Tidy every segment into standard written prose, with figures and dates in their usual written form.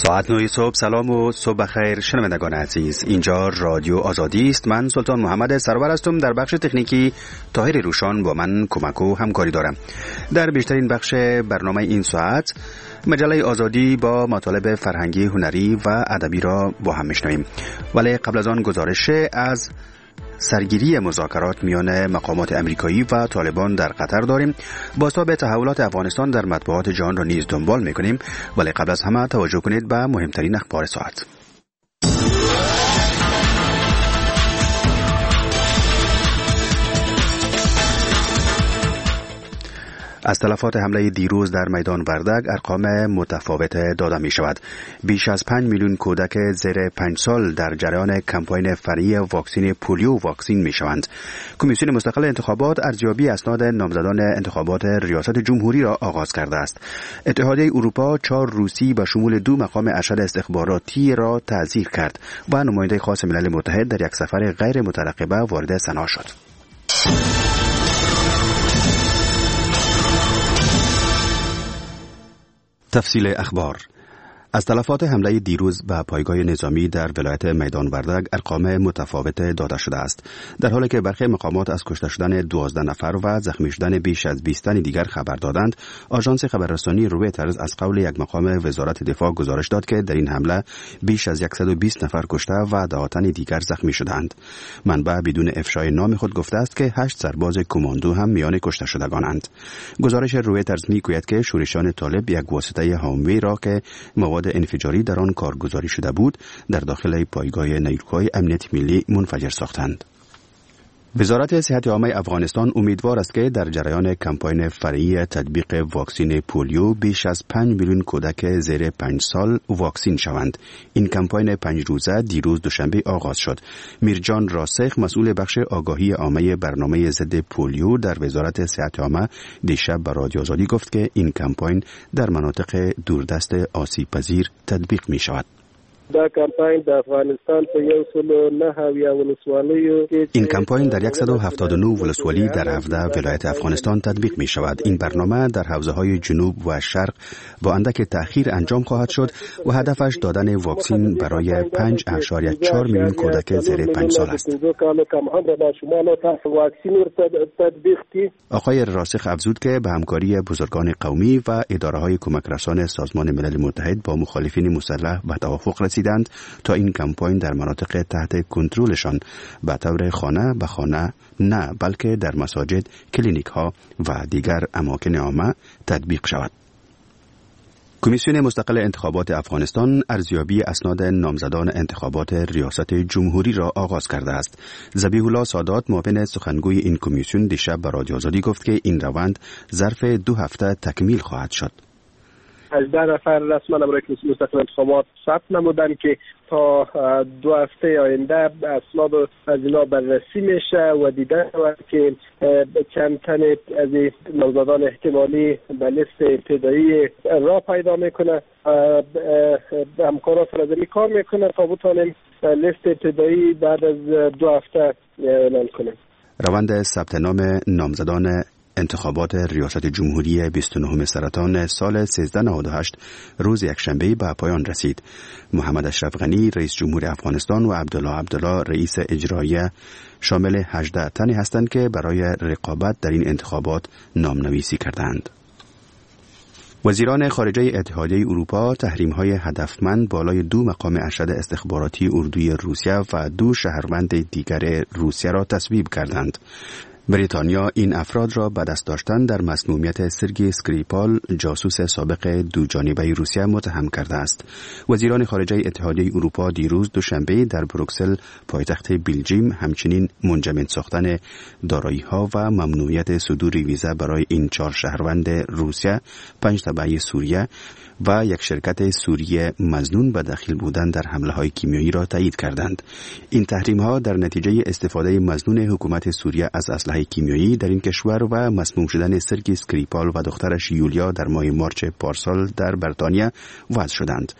ساعت 9 صبح. سلام و صبح بخیر شنوندگان عزیز، اینجا رادیو آزادی است. من سلطان محمد سرور هستم. در بخش تکنیکی طاهر روشان با من کمک و همکاری دارم. در بیشترین بخش برنامه این ساعت مجله آزادی با مطالب فرهنگی، هنری و ادبی را با هم میشنویم، ولی قبل از آن گزارش از سرگیری مذاکرات میان مقامات امریکایی و طالبان در قطر داریم. بازتاب تحولات افغانستان در مطبوعات جهان را نیز دنبال میکنیم، ولی قبل از همه توجه کنید به مهمترین اخبار ساعت. از تلفات حمله دیروز در میدان وردگ ارقام متفاوت داده می شود. بیش از 5 میلیون کودک زیر 5 سال در جریان کمپاین فرعی واکسن پولیو واکسین می شوند. کمیسیون مستقل انتخابات ارزیابی اسناد نامزدان انتخابات ریاست جمهوری را آغاز کرده است. اتحادیه اروپا 4 روسی به شمول 2 مقام ارشد استخباراتی را تعزیر کرد و نماینده خاص ملل متحد در یک سفر غیر مترقبه وارد سنا شد. تفصیل اخبار. از تلفات حمله دیروز به پایگاه نظامی در ولایت میدان وردگ ارقام متفاوت داده شده است، در حالی که برخی مقامات از کشته شدن 12 نفر و زخمی شدن بیش از 20 تن دیگر خبر دادند. آژانس خبررسانی رویترز از قول یک مقام وزارت دفاع گزارش داد که در این حمله بیش از 120 نفر کشته و 10 تن دیگر زخمی شدند. منبع بدون افشای نام خود گفته است که 8 سرباز کماندو هم میان کشته شدگانند. گزارش رویترز میگوید که شورشیان طالب یک واسطه هاموی را که مواد انفجاری در آن کارگزاری شده بود در داخل پایگاه نیروهای امنیت ملی منفجر ساختند. وزارت صحت عامه افغانستان امیدوار است که در جریان کمپاین فرعی تطبیق واکسن پولیو بیش از 5 میلیون کودک زیر 5 سال واکسین شوند. این کمپاین 5 روزه دیروز دوشنبه آغاز شد. میرجان راسخ، مسئول بخش آگاهی عامه برنامه ضد پولیو در وزارت صحت عامه، دیشب به رادیو آزادی گفت که این کمپاین در مناطق دوردست آسیب پذیر تطبیق می شود. دا کمپاین در افغانستان په 109 ولسوالیو این کمپاین در 179 ولسوالی در 17 ولایت افغانستان تطبیق می شود. این برنامه در حوزه‌های جنوب و شرق با اندک تأخیر انجام خواهد شد و هدفش دادن واکسن برای 5.4 میلیون کودک زیر 5 سال است. آقای راسخ افزود که به همکاری بزرگان قومی و اداره‌های کمک رسان سازمان ملل متحد با مخالفین مسلح و توافق رسیدند تا این کمپاین در مناطق تحت کنترلشان به طور خانه به خانه، نه بلکه در مساجد، کلینیک ها و دیگر اماکن عامه تطبیق شود. کمیسیون مستقل انتخابات افغانستان ارزیابی اسناد نامزدان انتخابات ریاست جمهوری را آغاز کرده است. ذبیح الله سادات، معاون سخنگوی این کمیسیون، دیشب به رادیو آزادی گفت که این روند ظرف 2 هفته تکمیل خواهد شد. 18 نفر رسما برای کمیسیون مستقل انتخابات ثبت نمودن که تا 2 هفته آینده اسناد از اینا بررسی میشه و دیده شود که چند تن از نامزدان احتمالی به لیست ابتدایی راه پیدا میکنه. همکارا سرازمی کار میکنه تا بتونیم لیست ابتدایی بعد از 2 هفته اعلان کنیم. روند ثبت نام نامزدان انتخابات ریاست جمهوری 29 سرطان سال 1398 روز یکشنبه به پایان رسید. محمد اشرف غنی رئیس جمهور افغانستان و عبدالله رئیس اجراییه شامل 18 تنی هستند که برای رقابت در این انتخابات نامنویسی کردند. وزیران خارجه اتحادیه اروپا تحریم‌های هدفمند بالای 2 مقام ارشد استخباراتی اردوی روسیه و 2 شهروند دیگر روسیه را تصویب کردند. بریتانیا این افراد را به دست داشتن در مسمومیت سرگئی اسکریپال، جاسوس سابق 2 جانبه روسیه، متهم کرده است. وزیران خارجه اتحادیه اروپا دیروز دوشنبه در بروکسل، پایتخت بلژیم، همچنین منجمد ساختن دارایی‌ها و ممنوعیت صدور ویزا برای این 4 شهروند روسیه، 5 تبع سوریه و یک شرکت سوریه مظنون به دخیل بودن در حمله‌های کیمیایی را تایید کردند. این تحریم‌ها در نتیجه استفاده مظنون حکومت سوریه از اسلحه کیمیایی در این کشور و مسموم شدن سرگئی اسکریپال و دخترش یولیا در ماه مارچ پارسال در بریتانیا وضع شدند.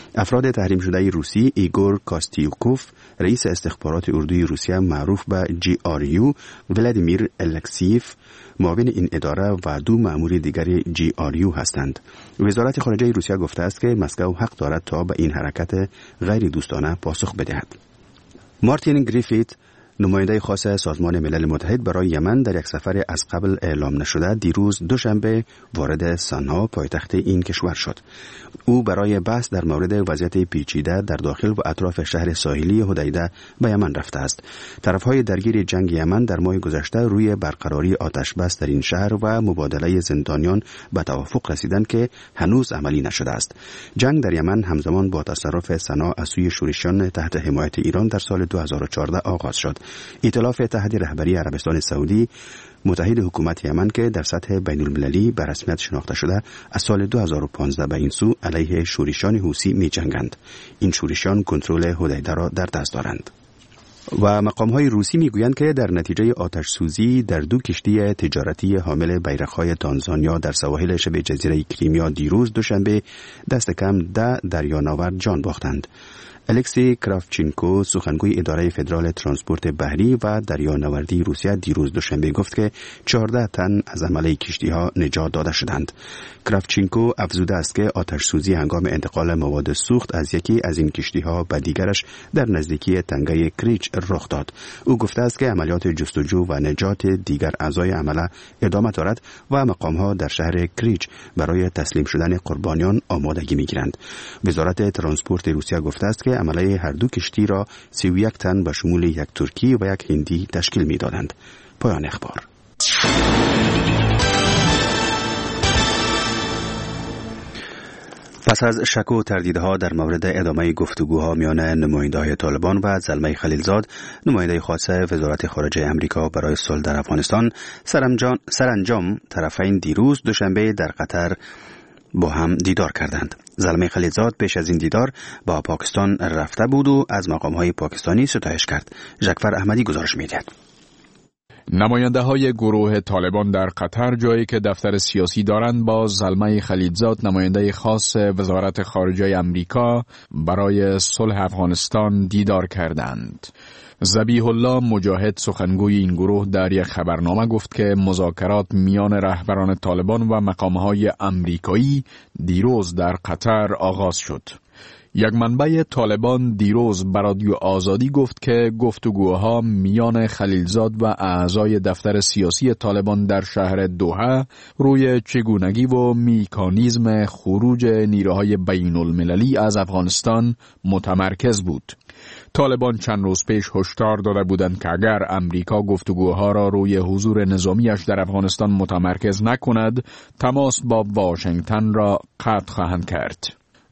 افراد تحریم شده روسی ایگور کاستیوکوف، رئیس استخبارات اردوی روسیه معروف به GRU، ولادیمیر الکسیف، معاون این اداره و 2 مأمور دیگر GRU هستند. وزارت خارجه روسیه گفته است که مسکو حق دارد تا به این حرکت غیر دوستانه پاسخ بدهد. مارتین گریفیت، نماینده خاص سازمان ملل متحد برای یمن، در یک سفر از قبل اعلام نشده دیروز دوشنبه وارد سنعا، پایتخت این کشور شد. او برای بحث در مورد وضعیت پیچیده در داخل و اطراف شهر ساحلی حدیده به یمن رفته است. طرفهای درگیر جنگ یمن در ماه گذشته روی برقراری آتش بس در این شهر و مبادله زندانیان به توافق رسیدند که هنوز عملی نشده است. جنگ در یمن همزمان با تصرف سنعا از سوی شورشیان تحت حمایت ایران در سال 2014 آغاز شد. ائتلاف تحت رهبری عربستان سعودی، متحد حکومت یمن که در سطح بین المللی به رسمیت شناخته شده، از سال 2015 به این سو علیه شورشیان حوثی می جنگند. این شورشیان کنترل حدیده را در دست دارند. و مقام‌های روسی می‌گویند که در نتیجه آتش سوزی در 2 کشتی تجارتی حامل بیرق‌های تانزانیا در سواحل شبه جزیره کریمیا دیروز دوشنبه دست کم 10 دریانورد جان باختند. الکسی کرافچینکو، سخنگوی اداره فدرال ترانسپورت بحری و دریانوردی روسیه، دیروز دوشنبه گفت که 14 تن از عمله کشتی‌ها نجات داده شدند. کرافچینکو افزوده است که آتش سوزی هنگام انتقال مواد سوخت از یکی از این کشتی‌ها به دیگرش در نزدیکی تنگه کریچ رخ داد. او گفته است که عملیات جستجو و نجات دیگر اعضای عمله ادامه دارد و مقام‌ها در شهر کریچ برای تسلیم شدن قربانیان آمادگی می‌گیرند. وزارت ترانسپورت روسیه گفته است که عمله هر 2 کشتی را 31 تن به شمول 1 ترکی و 1 هندی تشکیل می‌دادند. پایان اخبار. پس از شک و تردیدها در مورد ادامه گفتگوها میان نماینده‌های طالبان و زلمه خلیلزاد، نماینده خاص وزارت خارجه امریکا برای صلح در افغانستان، سرانجام طرفین دیروز دوشنبه در قطر با هم دیدار کردند. زلمه خلیلزاد پیش از این دیدار با پاکستان رفته بود و از مقام‌های پاکستانی ستایش کرد. جعفر احمدی گزارش می‌دهد. نماینده های گروه طالبان در قطر، جایی که دفتر سیاسی دارند، با زلمه خلیلزاد، نماینده خاص وزارت خارجه امریکا برای صلح افغانستان دیدار کردند. ذبیح الله مجاهد، سخنگوی این گروه، در یک خبرنامه گفت که مذاکرات میان رهبران طالبان و مقام‌های امریکایی دیروز در قطر آغاز شد. یک منبع طالبان دیروز به رادیو آزادی گفت که گفتگوها میان خلیلزاد و اعضای دفتر سیاسی طالبان در شهر دوحه روی چگونگی و میکانیزم خروج نیروهای بین المللی از افغانستان متمرکز بود. طالبان چند روز پیش هشدار داده بودند که اگر امریکا گفتگوها را روی حضور نظامیش در افغانستان متمرکز نکند، تماس با واشنگتن را قطع خواهند کرد.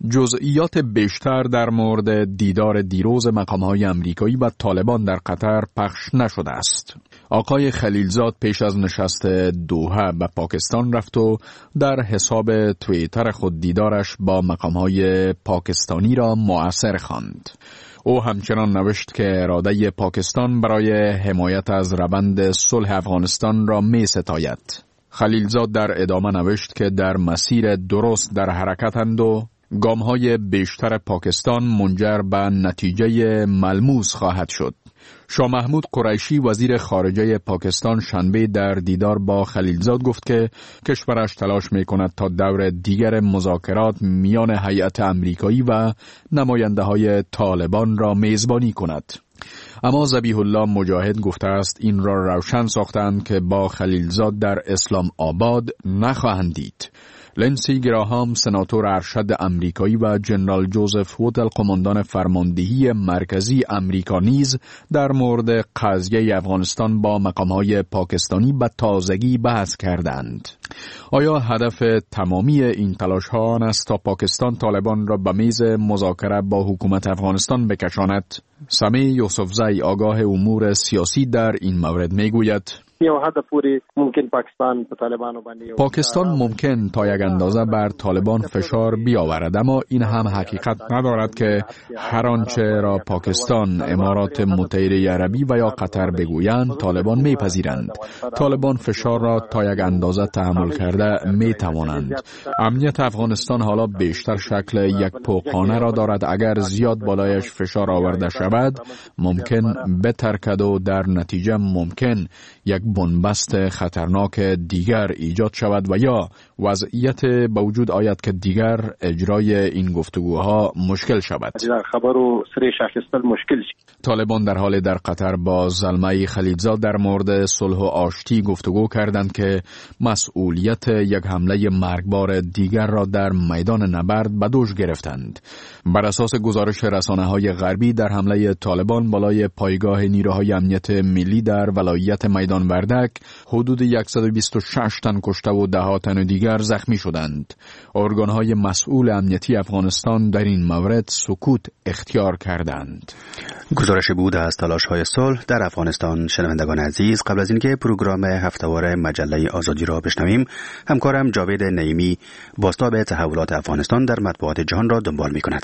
جزئیات بیشتر در مورد دیدار دیروز مقام‌های امریکایی و طالبان در قطر پخش نشده است. آقای خلیلزاد پیش از نشست دوحه به پاکستان رفت و در حساب توییتر خود دیدارش با مقام‌های پاکستانی را مؤثر خواند. او همچنان نوشت که اراده پاکستان برای حمایت از روند صلح افغانستان را می ستاید. خلیلزاد در ادامه نوشت که در مسیر درست در حرکتند و گام‌های بیشتر پاکستان منجر به نتیجه ملموس خواهد شد. شاه محمود قریشی، وزیر خارجه پاکستان، شنبه در دیدار با خلیلزاد گفت که کشورش تلاش می‌کند تا دور دیگر مذاکرات میان هیئت امریکایی و نماینده‌های طالبان را میزبانی کند. اما ذبیح الله مجاهد گفته است این را روشن ساختند که با خلیلزاد در اسلام آباد نخواهند دید. لنسی گراهام، سناتور ارشد امریکایی، و جنرال جوزف وودل، قماندان فرماندهی مرکزی امریکا، نیز در مورد قضیه افغانستان با مقام‌های پاکستانی به تازگی بحث کردند. آیا هدف تمامی این تلاش‌ها آن است تا پاکستان طالبان را به میز مذاکره با حکومت افغانستان بکشاند؟ سمیع یوسفزئی، آگاه امور سیاسی، در این مورد میگوید: یا حد پوری ممکن پاکستان به طالبانو باندې پاکستان ممکن تا یک اندازه بر طالبان فشار بیاورد، اما این هم حقیقت ندارد که هر آنچه را پاکستان، امارات متحده عربی و یا قطر بگویند طالبان میپذیرند. طالبان فشار را تا یک اندازه تحمل کرده میتوانند. امنیت افغانستان حالا بیشتر شکل یک پوقخانه را دارد. اگر زیاد بالایش فشار آورده شود ممکن بترکد و در نتیجه ممکن یک بنبست خطرناک دیگر ایجاد شود و یا وضعیت به وجود آید که دیگر اجرای این گفتگوها مشکل شود. خبرو سری شاخصتل مشکل شد. طالبان در حال در قطر با زلمه خلیلزاد در مورد صلح و آشتی گفتگو کردند که مسئولیت یک حمله مرگبار دیگر را در میدان نبرد به دوش گرفتند. بر اساس گزارش رسانه‌های غربی در حمله طالبان بالای پایگاه نیروهای امنیت ملی در ولایت میدان وردک حدود 126 تن کشته و 10 تن دیگر زخمی شدند. ارگان‌های مسئول امنیتی افغانستان در این مورد سکوت اختیار کردند. گزارش بود از تلاش‌های صلح در افغانستان. شنوندگان عزیز، قبل از اینکه پروگرام هفته‌وار مجله آزادی را بشنویم، همکارم جاوید نعیمی بازتاب تحولات افغانستان در مطبوعات جهان را دنبال می‌کند.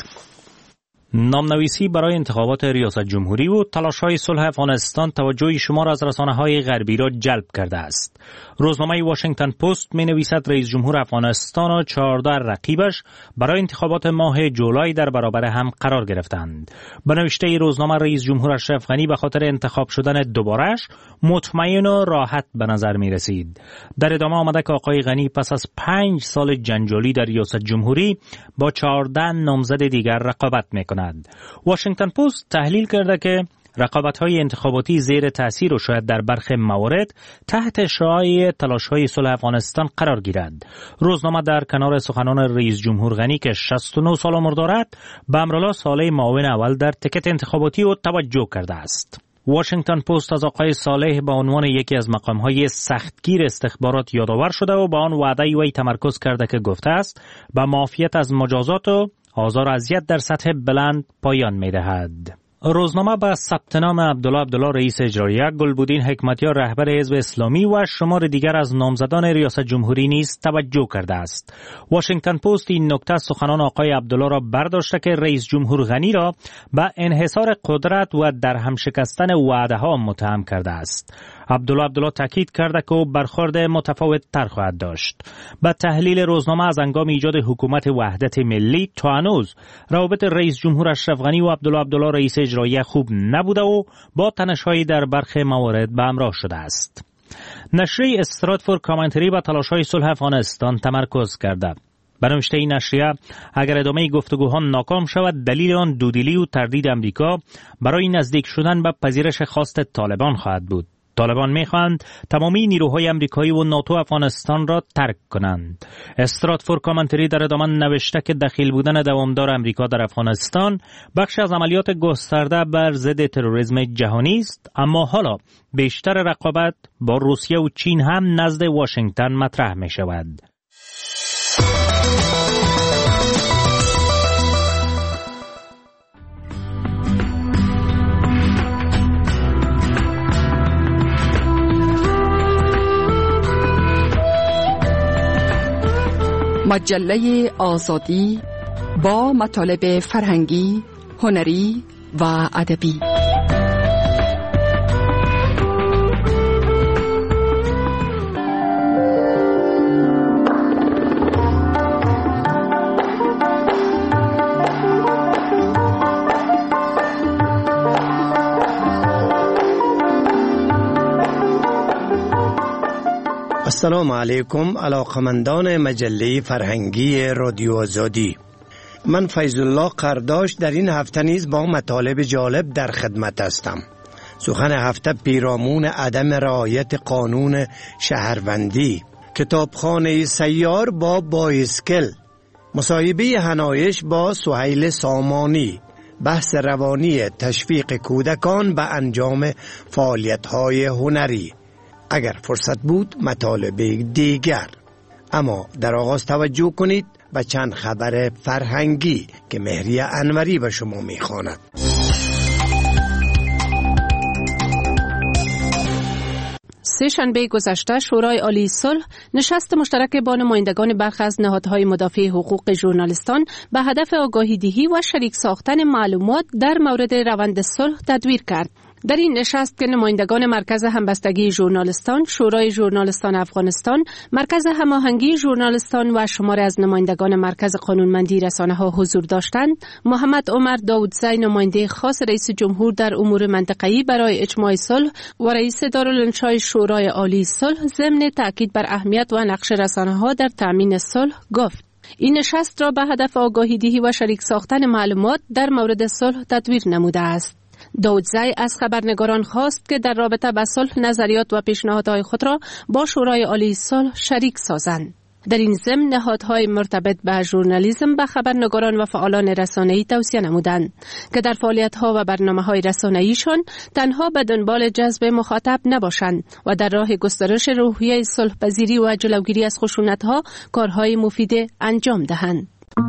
نامنویسی برای انتخابات ریاست جمهوری و تلاش‌های صلح افغانستان توجه شمار از رسانه‌های غربی را جلب کرده است. روزنامه واشنگتن پست می‌نویسد رئیس جمهور افغانستان و 14 رقیبش برای انتخابات ماه جولای در برابر هم قرار گرفتند. به نوشته روزنامه رئیس جمهور اشرف غنی به خاطر انتخاب شدن دوباره‌اش مطمئن و راحت به نظر می‌رسید. در ادامه آمده که آقای غنی پس از 5 سال جنجالی در ریاست جمهوری با 14 نامزد دیگر رقابت می‌کند. واشنگتن پست تحلیل کرده که رقابت‌های انتخاباتی زیر تأثیر و شاید در برخی موارد تحت شعاع تلاش‌های صلح افغانستان قرار گیرد. روزنامه در کنار سخنان رئیس جمهور غنی که 69 سال عمر دارد، به امرالله صالح معاون اول در تکت انتخاباتی او توجه کرده است. واشنگتن پست از آقای صالح به عنوان یکی از مقام‌های سختگیر استخبارات یادآور شده و به آن وعده وی تمرکز کرده که گفته است به معافیت از مجازات و آزار و اذیت در سطح بلند پایان می‌دهد. روزنامه با ثبت نام عبدالله رئیس اجراییه، گلبودین حکمتیار رهبر حزب اسلامی و شمار دیگر از نامزدان ریاست جمهوری نیز توجه کرده است. واشنگتن پست این نکته سخنان آقای عبدالله را برداشته که رئیس جمهور غنی را به انحصار قدرت و در هم شکستن وعده‌ها متهم کرده است. عبدالله تاکید کرده که او برخورد متفاوت تر خواهد داشت. با تحلیل روزنامه از هنگام ایجاد حکومت وحدت ملی تا هنوز روابط رئیس جمهور اشرف غنی و عبدالله رئیس اجراییه خوب نبوده و با تنش‌های در برخی موارد به همراه شده است. نشریه استراتفورد کامنتری با تلاش‌های صلح افغانستان تمرکز کرده. به نوشته این نشریه اگر ادامه گفتگوها ناکام شود، دلیل آن دودلی و تردید امریکا برای نزدیک شدن به پذیرش خواست طالبان خواهد بود. طالبان می‌خواهند تمامی نیروهای امریکایی و ناتو افغانستان را ترک کنند. استراتفورد کامنتری در ادامه نوشته که دخیل بودن دوامدار امریکا در افغانستان بخش از عملیات گسترده بر ضد تروریسم جهانی است، اما حالا بیشتر رقابت با روسیه و چین هم نزد واشنگتن مطرح می‌شود. مجله آزادی با مطالب فرهنگی، هنری و ادبی. السلام علیکم علاقمندان مجله فرهنگی رادیو آزادی. من فیض الله قرداش در این هفته نیز با مطالب جالب در خدمت هستم. سخن هفته پیرامون عدم رعایت قانون شهروندی، کتابخانه سیار با بایسکل، مصاحبه هنایش با سهیل سامانی، بحث روانی تشویق کودکان به انجام فعالیت‌های هنری. اگر فرصت بود مطالب دیگر، اما در آغاز توجه کنید به چند خبر فرهنگی که مهری انوری به شما میخواند. سه شنبه گذشته شورای عالی صلح نشست مشترک با نمایندگان برخی از نهادهای مدافع حقوق ژورنالیستان به هدف آگاهی دهی و شریک ساختن معلومات در مورد روند صلح تدویر کرد. در این نشست که نمایندگان مرکز همبستگی ژورنالیستان، شورای ژورنالیستان افغانستان، مرکز هماهنگی ژورنالیستان و شماری از نمایندگان مرکز قانونمندی رسانه‌ها حضور داشتند، محمد عمر داودزی نماینده خاص رئیس جمهور در امور منطقه‌ای برای اجماع صلح و رئیس دارالانشای شورای عالی صلح ضمن تاکید بر اهمیت و نقش رسانه‌ها در تامین صلح گفت: این نشست را به هدف آگاهی دهی و شریک ساختن معلومات در مورد صلح تدویر نموده است. داودزی از خبرنگاران خواست که در رابطه با صلح نظریات و پیشنهادهای خود را با شورای عالی صلح شریک سازند. در این ضمن نهادهای مرتبط به ژورنالیسم به خبرنگاران و فعالان رسانه‌ای توصیه نمودند که در فعالیت‌ها و برنامه‌های رسانه‌ایشان تنها به دنبال جذب مخاطب نباشند و در راه گسترش روحیه صلح‌پذیری و جلوگیری از خشونت‌ها کارهای مفید انجام دهند.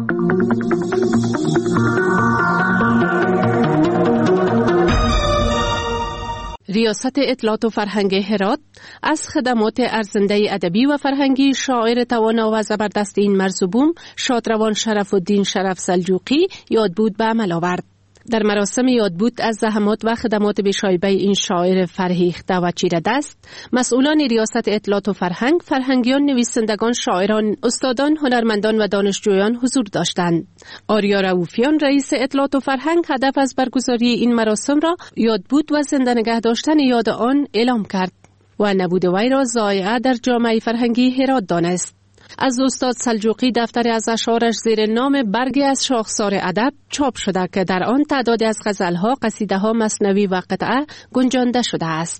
ریاست اطلاعات و فرهنگ هرات از خدمات ارزنده ادبی و فرهنگی شاعر توانا و زبردست این مرزبون شادروان شرف الدین شرف سلجوقی یادبود به عمل آورد. در مراسم یادبود از زحمات و خدمات بی‌شایبه این شاعر فرهیخته و چیره دست، مسئولان ریاست اطلاعات و فرهنگ، فرهنگیان، نویسندگان، شاعران، استادان، هنرمندان و دانشجویان حضور داشتند. آریا رؤوفیان رئیس اطلاعات و فرهنگ هدف از برگزاری این مراسم را یادبود و زنده نگه داشتن یاد آن اعلام کرد و نبود وی را ضایعه در جامعه فرهنگی هرات دانست. از استاد سلجوقی دفتر از اشعارش زیر نام برگی از شاخسار ادب چاپ شده که در آن تعدادی از غزلها، قصیده‌ها، مثنوی و قطعه گنجانده شده است.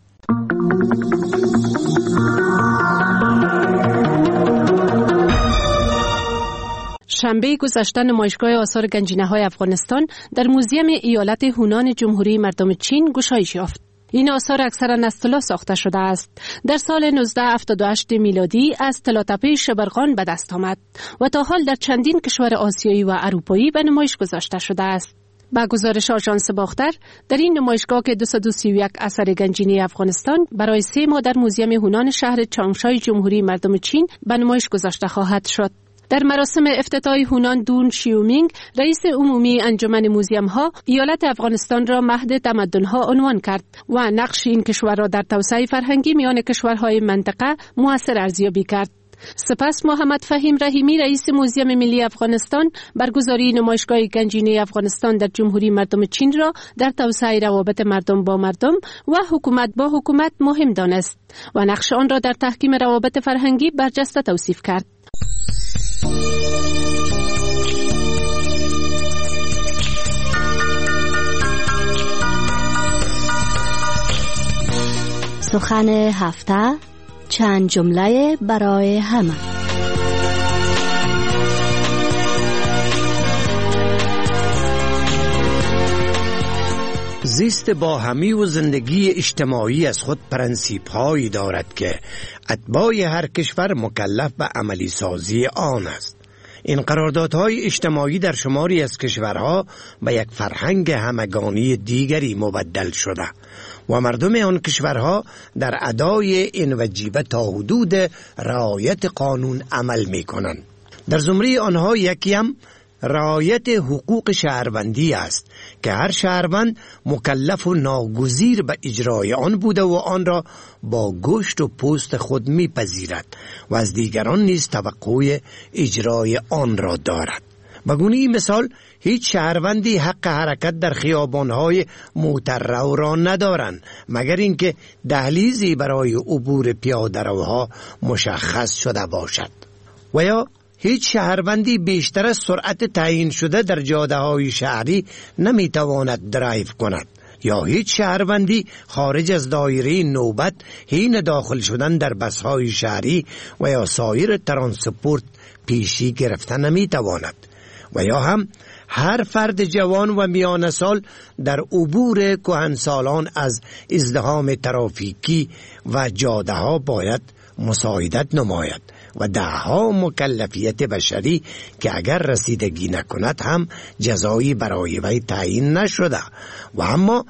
شنبه گذشته نمایشگاه آثار گنجینه‌های افغانستان در موزیم ایالت هونان جمهوری مردم چین گشایش یافت. این آثار اکثرا از طلا ساخته شده است. در سال 1978 میلادی از طلاتپه شبرغان به دست آمد و تا حال در چندین کشور آسیایی و اروپایی به نمایش گذاشته شده است. با گزارش آژانس باختر، در این نمایشگاه که 231 اثر گنجینه افغانستان برای 3 ماه در موزیم هونان شهر چانگشای جمهوری مردم چین به نمایش گذاشته خواهد شد. در مراسم افتتاحی هونان دون شیومینگ رئیس عمومی انجمن موزیم ها ایالت افغانستان را مهد تمدن ها عنوان کرد و نقش این کشور را در توسعه فرهنگی میان کشورهای منطقه مؤثر ارزیابی کرد. سپس محمد فهیم رحیمی رئیس موزیم ملی افغانستان برگزاری نمایشگاه گنجینه افغانستان در جمهوری مردم چین را در توسعه روابط مردم با مردم و حکومت با حکومت مهم دانست و نقش آن را در تحکیم روابط فرهنگی برجسته توصیف کرد. سخن هفته، چند جمله برای همه. زیست باهمی و زندگی اجتماعی از خود پرنسیپ هایی دارد که اتباع هر کشور مکلف به عملی سازی آن است. این قراردادهای اجتماعی در شماری از کشورها به یک فرهنگ همگانی دیگری مبدل شده و مردم آن کشورها در ادای این وجیبه تا حدود رعایت قانون عمل می کنند. در زمره آنها یکیم رعایت حقوق شهروندی است که هر شهروند مکلف و ناگزیر به اجرای آن بوده و آن را با گوشت و پوست خود میپذیرد و از دیگران نیز توقع اجرای آن را دارد. به گونه مثال هیچ شهروندی حق حرکت در خیابان‌های موتررو را ندارند مگر اینکه دهلیزی برای عبور پیاده‌روها مشخص شده باشد و یا هیچ شهروندی بیشتر از سرعت تعیین شده در جاده‌های شهری نمیتواند درایو کند یا هیچ شهروندی خارج از دایره نوبت حین داخل شدن در بس‌های شهری و یا سایر ترانسپورت پیشی گرفتن نمیتواند و یا هم هر فرد جوان و میانه سال در عبور کهنسالان از ازدحام ترافیکی و جاده‌ها باید مساعدت نماید و دهها مکلفیت بشری که اگر رسیدگی نکند هم جزایی برای وی تعیین نشده و اما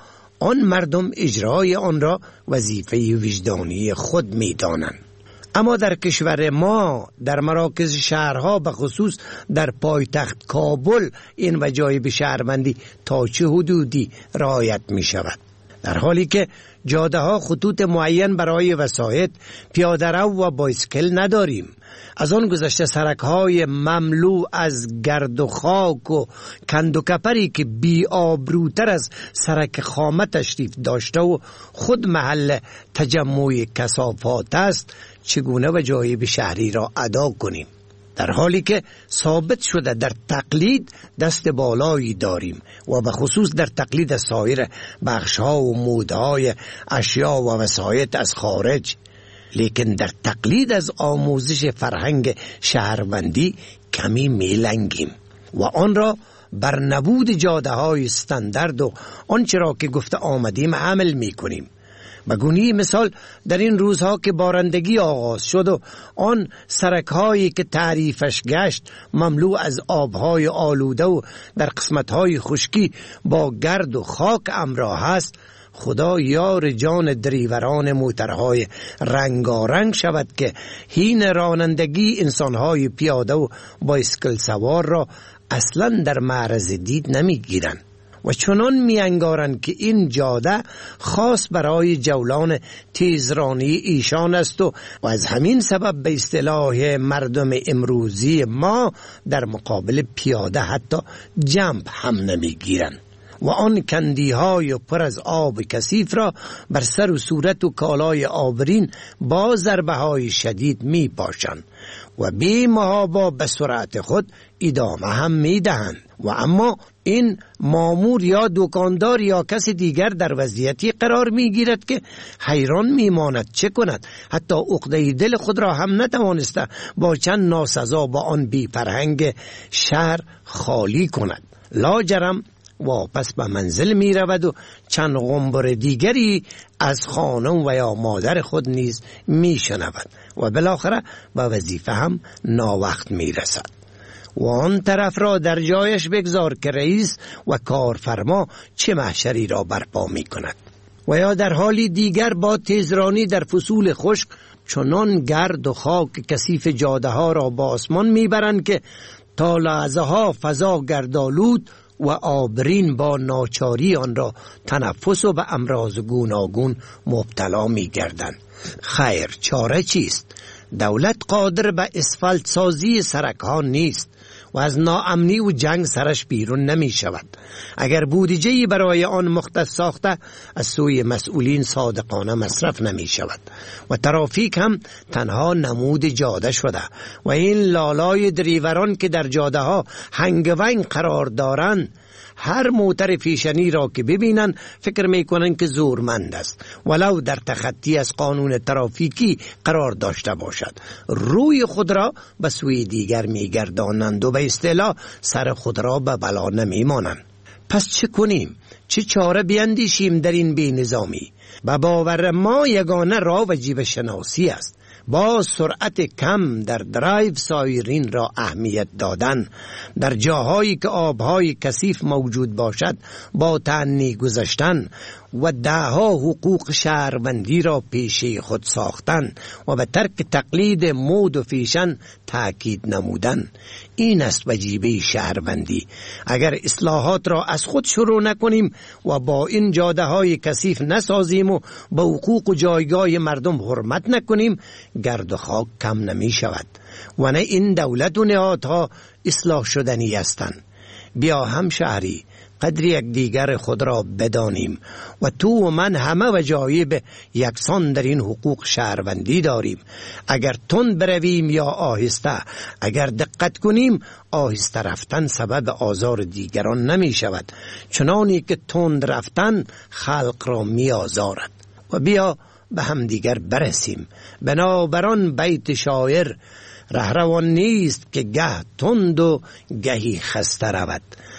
آن مردم اجرای آن را وظیفه وجدانی خود می دانند. اما در کشور ما در مراکز شهرها به خصوص در پایتخت کابل این وجایب شهروندی تا چه حدودی رعایت می شود؟ در حالی که جاده ها خطوط معین برای وسایط، پیاده رو و بایسکل نداریم. از آن گذشته سرک های مملو از گرد و خاک و کند و کپری که بی آبروتر از سرک خامه تشریف داشته و خود محل تجمع کثافات است، چگونه وجایب شهری را ادا کنیم؟ در حالی که ثابت شده در تقلید دست بالایی داریم و به خصوص در تقلید از سایر بخش‌ها و مودهای اشیا و وسایط از خارج، لیکن در تقلید از آموزش فرهنگ شهروندی کمی میلنگیم و آن را بر نبود جاده های استاندارد و آنچه را که گفته آمدیم عمل می کنیم. بگونی مثال در این روزها که بارندگی آغاز شد و آن سرک‌هایی که تعریفش گشت مملو از آبهای آلوده و در قسمت‌های خشکی با گرد و خاک همراه است، خدا یار جان دریوران موترهای رنگارنگ شود که حین رانندگی انسان‌های پیاده و بایسکل سوار را اصلاً در معرض دید نمی‌گیرند و چنان می‌انگارند که این جاده خاص برای جولان تیزرانی ایشان است و از همین سبب به اصطلاح مردم امروزی ما در مقابل پیاده حتی جنب هم نمی‌گیرند و آن کندی‌های پر از آب کثیف را بر سر و صورت و کالای آبرین با ضربه‌های شدید می‌پاشند و بی محابا به سرعت خود ادامه هم می‌دهند. و اما این مامور یا دکاندار یا کسی دیگر در وضعیتی قرار می‌گیرد که حیران می‌ماند چه کند. حتی عقده دل خود را هم نتوانسته با چند ناسزا با آن بی فرهنگ شهر خالی کند. لاجرم واپس به منزل می رود و چند غنبر دیگری از خانم و یا مادر خود نیز می شنود و بالاخره به وظیفه هم ناوقت می رسد. و آن طرف را در جایش بگذار که رئیس و کارفرما چه محشری را برپا می کند. و یا در حالی دیگر با تیزرانی در فصول خشک چنان گرد و خاک کثیف جاده ها را با آسمان می برند که تا لحظه ها فضا گردآلود و آبرین با ناچاری آن را تنفس و به امراض گوناگون مبتلا می گردند. خیر، چاره چیست؟ دولت قادر به اسفالت سازی سرک ها نیست و از ناامنی و جنگ سرش بیرون نمی شود. اگر بودجه‌ای برای آن مختص ساخته از سوی مسئولین صادقانه مصرف نمی شود و ترافیک هم تنها نمود جاده شده و این لالای دریوران که در جاده ها هنگ ونگ قرار دارند هر موتر پیشنی را که ببینن فکر میکنن که زورمند است ولو در تخطی از قانون ترافیکی قرار داشته باشد. روی خود را به سوی دیگر میگردانند و به اصطلاح سر خود را به بلا نمیمانند. پس چه کنیم؟ چه چاره بیندیشیم در این بی نظامی؟ به باور ما یگانه راه وجیبه شناسی است. با سرعت کم در درایو سایرین را اهمیت دادن، در جاهایی که آبهای کثیف موجود باشد با تأنی گذشتن و دهها حقوق شهروندی را پیش خود ساختن و به ترک تقلید مود و فیشن تأکید نمودن. این است وجیبه شهروندی. اگر اصلاحات را از خود شروع نکنیم و با این جاده های کثیف نسازیم و به حقوق و جایگاه مردم حرمت نکنیم، گرد و خاک کم نمی شود و نه این دولت و نهادها اصلاح شدنی هستند. بیا هم شهری قدر یک دیگر خود را بدانیم و تو و من همه وجایب یکسان در این حقوق شهروندی داریم. اگر تند برویم یا آهسته، اگر دقت کنیم، آهسته رفتن سبب آزار دیگران نمی شود، چنانی که تند رفتن خلق را می آزارد. و بیا به هم دیگر برسیم. بنابران بیت شاعر رهروان نیست که گه تند و گهی خسته رود،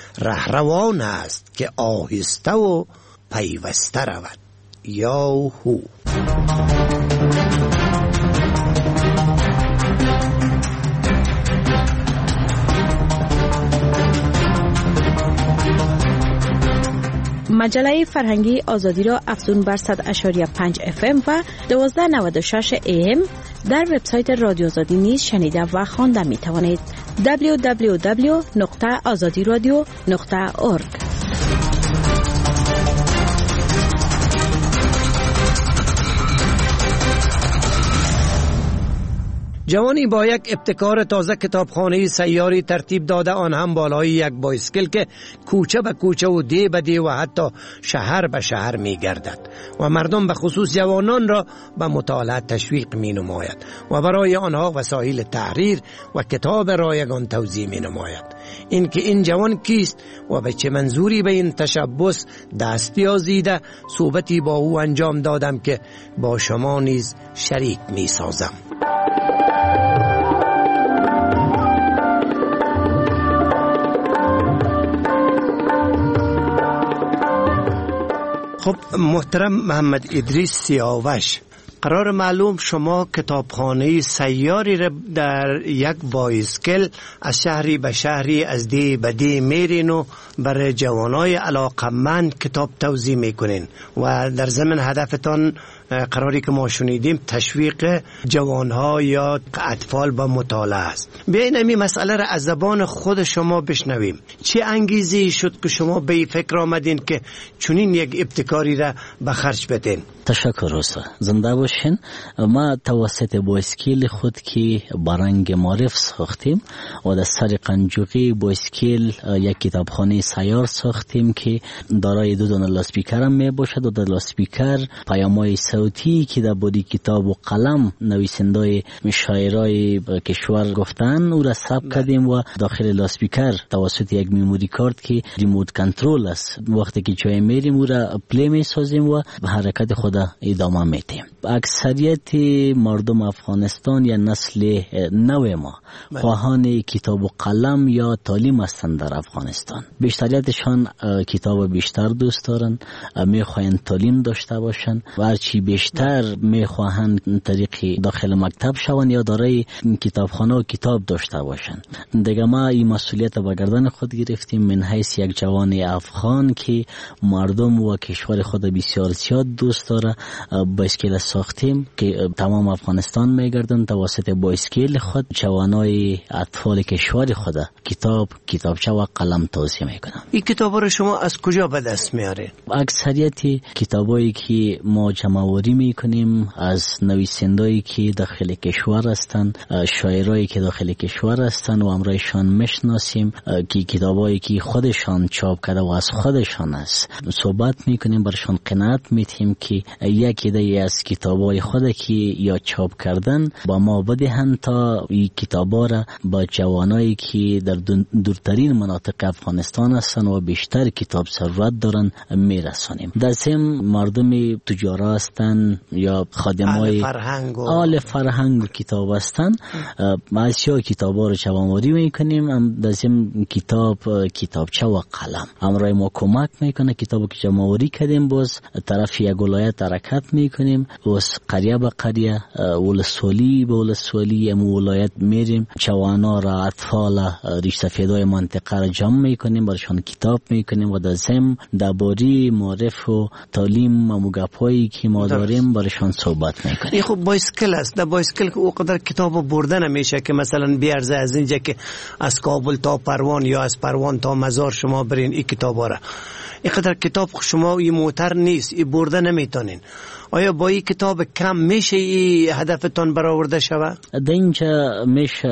رهروان است که آهسته و پیوسته رود. یاهو. مجله فرهنگی آزادی را افزون بر 100.5 FM و 1296 AM در وبسایت رادیو آزادی نیز شنیده و خوانده می توانید. www.azadiradio.org. جوانی با یک ابتکار تازه کتابخانه سیاری ترتیب داده، آن هم بالای یک بایسکل که کوچه به کوچه و دی به دی و حتی شهر به شهر می گردد و مردم به خصوص جوانان را به مطالعه تشویق می نماید و برای آنها وسایل تحریر و کتاب رایگان توزیع می نماید. این جوان کیست و به چه منظوری به این تشبس دست یازیده، صحبتی با او انجام دادم که با شما نیز شریک می سازم. خب محترم محمد ادریس سیاوش، قرار معلوم شما کتابخانه سیاری را در یک بایسکل از شهری به شهری از دی به دی میرین و برای جوانای علاقمند کتاب توزیع میکنین و در ضمن هدفتان قراری که ما شنیدیم تشویق جوانها یا اطفال با مطالعه است. بیاین این مسئله را از زبان خود شما بشنویم. چه انگیزی شد که شما به این فکر آمدین که چنین یک ابتکاری را به خرج بدین؟ تشکر روسا، زنده باشین. ما توسط بایسکل خود که برنگ معرف ساختیم و در سر قنجوقی بایسکل یک کتابخانه سیار ساختیم که دارای 2 دانه لاسپیکر هم می باشد و در لاسپیکر پیام‌های صوتی که در بودی کتاب و قلم نویسندای شاعرای کشور گفتن او را ثبت کردیم و داخل لاسپیکر توسط یک میموری کارت که ریموت کنترل است، وقتی که جای میریم او را پلی می سازیم و حرکت خود ادامه میدیم. اکثریت مردم افغانستان یا نسل نو ما خواهان کتاب و قلم یا تعلیم هستند. در افغانستان بیشتریتشان کتاب بیشتر دوست دارن، میخواهند تعلیم داشته باشند و هرچی بیشتر میخواهند طریق داخل مکتب شوند یا دارای کتابخانه و کتاب داشته باشند. دیگه ما این مسئولیت به گردن خود گرفتیم من حیث یک جوان افغان که مردم و کشور خود بسیار زیاد دوست داره. بایسکل ساختیم که تمام افغانستان میگردن توسط بایسکل خود جوانای اطفال کشور خود کتابچه و قلم توزیع میکنن. این کتابا رو شما از کجا به دست میارین؟ اکثریت کتابایی که ما جمع‌آوری میکنیم از نویسندایی که داخل کشور هستند، شاعرایی که داخل کشور هستند و امرایشان میشناسیم که کتابایی که خودشان چاپ کرده و از خودشان است صحبت میکنیم، برشان قناعت میتیم که یک ایده از کتابای خود که یا چاپ کردن با ما بدهند تا این کتابا را با جوانایی که در دورترین مناطق افغانستان هستند و بیشتر کتاب ضرورت دارن میرسانیم. در ضمن مردم تجار هستند یا خادمای آل فرهنگ و کتاب هستند، اشیاء کتابا رو جمع‌آوری میکنیم. در ضمن کتابچه و قلم امرای ما کمک میکنه. کتابو که جمع‌آوری کردیم باز طرف یک ولایت حرکت میکنیم و قریه به قریه ولسوالی به ولسوالی ولایت میریم، جوانا را اطفال ریش سفیدای منطقه را جمع میکنیم، برشان کتاب میکنیم و در ضمن درباره معرف و تعلیم و گپایی که ما داریم برشان صحبت میکنیم. این خب بایسکل است. در بایسکل که اوقدر کتاب برده نمیشه که مثلا بیارزه از اینجا که از کابل تا پروان یا از پروان تا مزار شما برین این کتابا را. اینقدر کتاب شما این موتر نیست، این برده نمیتونین. آیا با این کتاب کم میشه این هدفتان برآورده شود؟ در اینجا میشه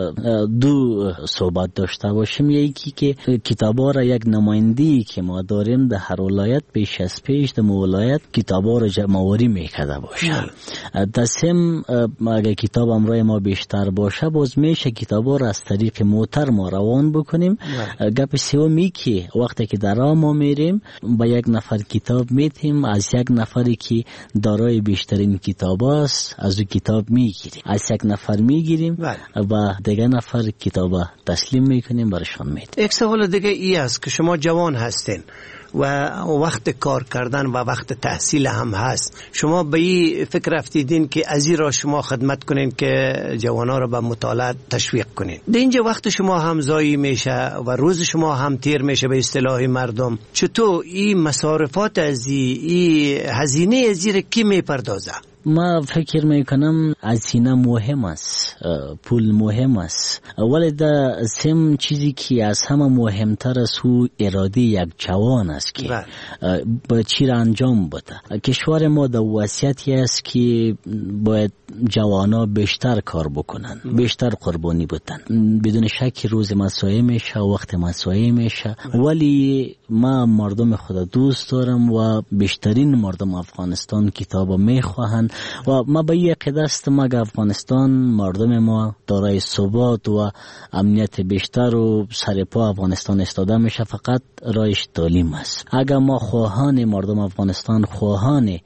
دو صحبت داشته باشیم. یکی که کتابا را یک نمایندی که ما داریم در هر ولایت پیش از پیش در ولایت کتابا را جمع‌آوری میکرده باشه. دسم اگر کتاب امرای ما بیشتر باشه باز میشه کتابا را از طریق موتر ما روان بکنیم. گپ سومی که وقتی که در راه ما میریم با یک نفر کتاب میتیم، از یک نفری که دارای بیشترین کتاب است از او کتاب میگیریم، از یک نفر میگیریم و دیگه نفر کتاب تسلیم میکنیم برشان میدیم. یک سوال دیگه ای است که شما جوان هستین و وقت کار کردن و وقت تحصیل هم هست. شما به این فکر رفتیدین که از این را شما خدمت کنین که جوانا را به مطالعه تشویق کنین. در اینجا وقت شما هم ضایع میشه و روز شما هم تیر میشه به اصطلاح مردم. چطور این مصارفات از این هزینه از این کی میپردازه؟ ما فکر میکنم هزینه مهم است، پول مهم است، ولی در سم چیزی که از همه مهمتر است او اراده یک جوان است که با چی را انجام بده. کشور ما در وضعیتی است که باید جوانا بیشتر کار بکنن، بیشتر قربانی بدن. بدون شک روز مسائل میشه، وقت مسائل میشه، ولی ما مردم خود دوست دارم و بیشترین مردم افغانستان کتاب میخواهند و ما به یک دست ما افغانستان مردم ما دارای ثبات و امنیت بیشتر و سرپا افغانستان استاده میشه، فقط رایش تعلیم است. اگر ما خواهان مردم افغانستان خواهان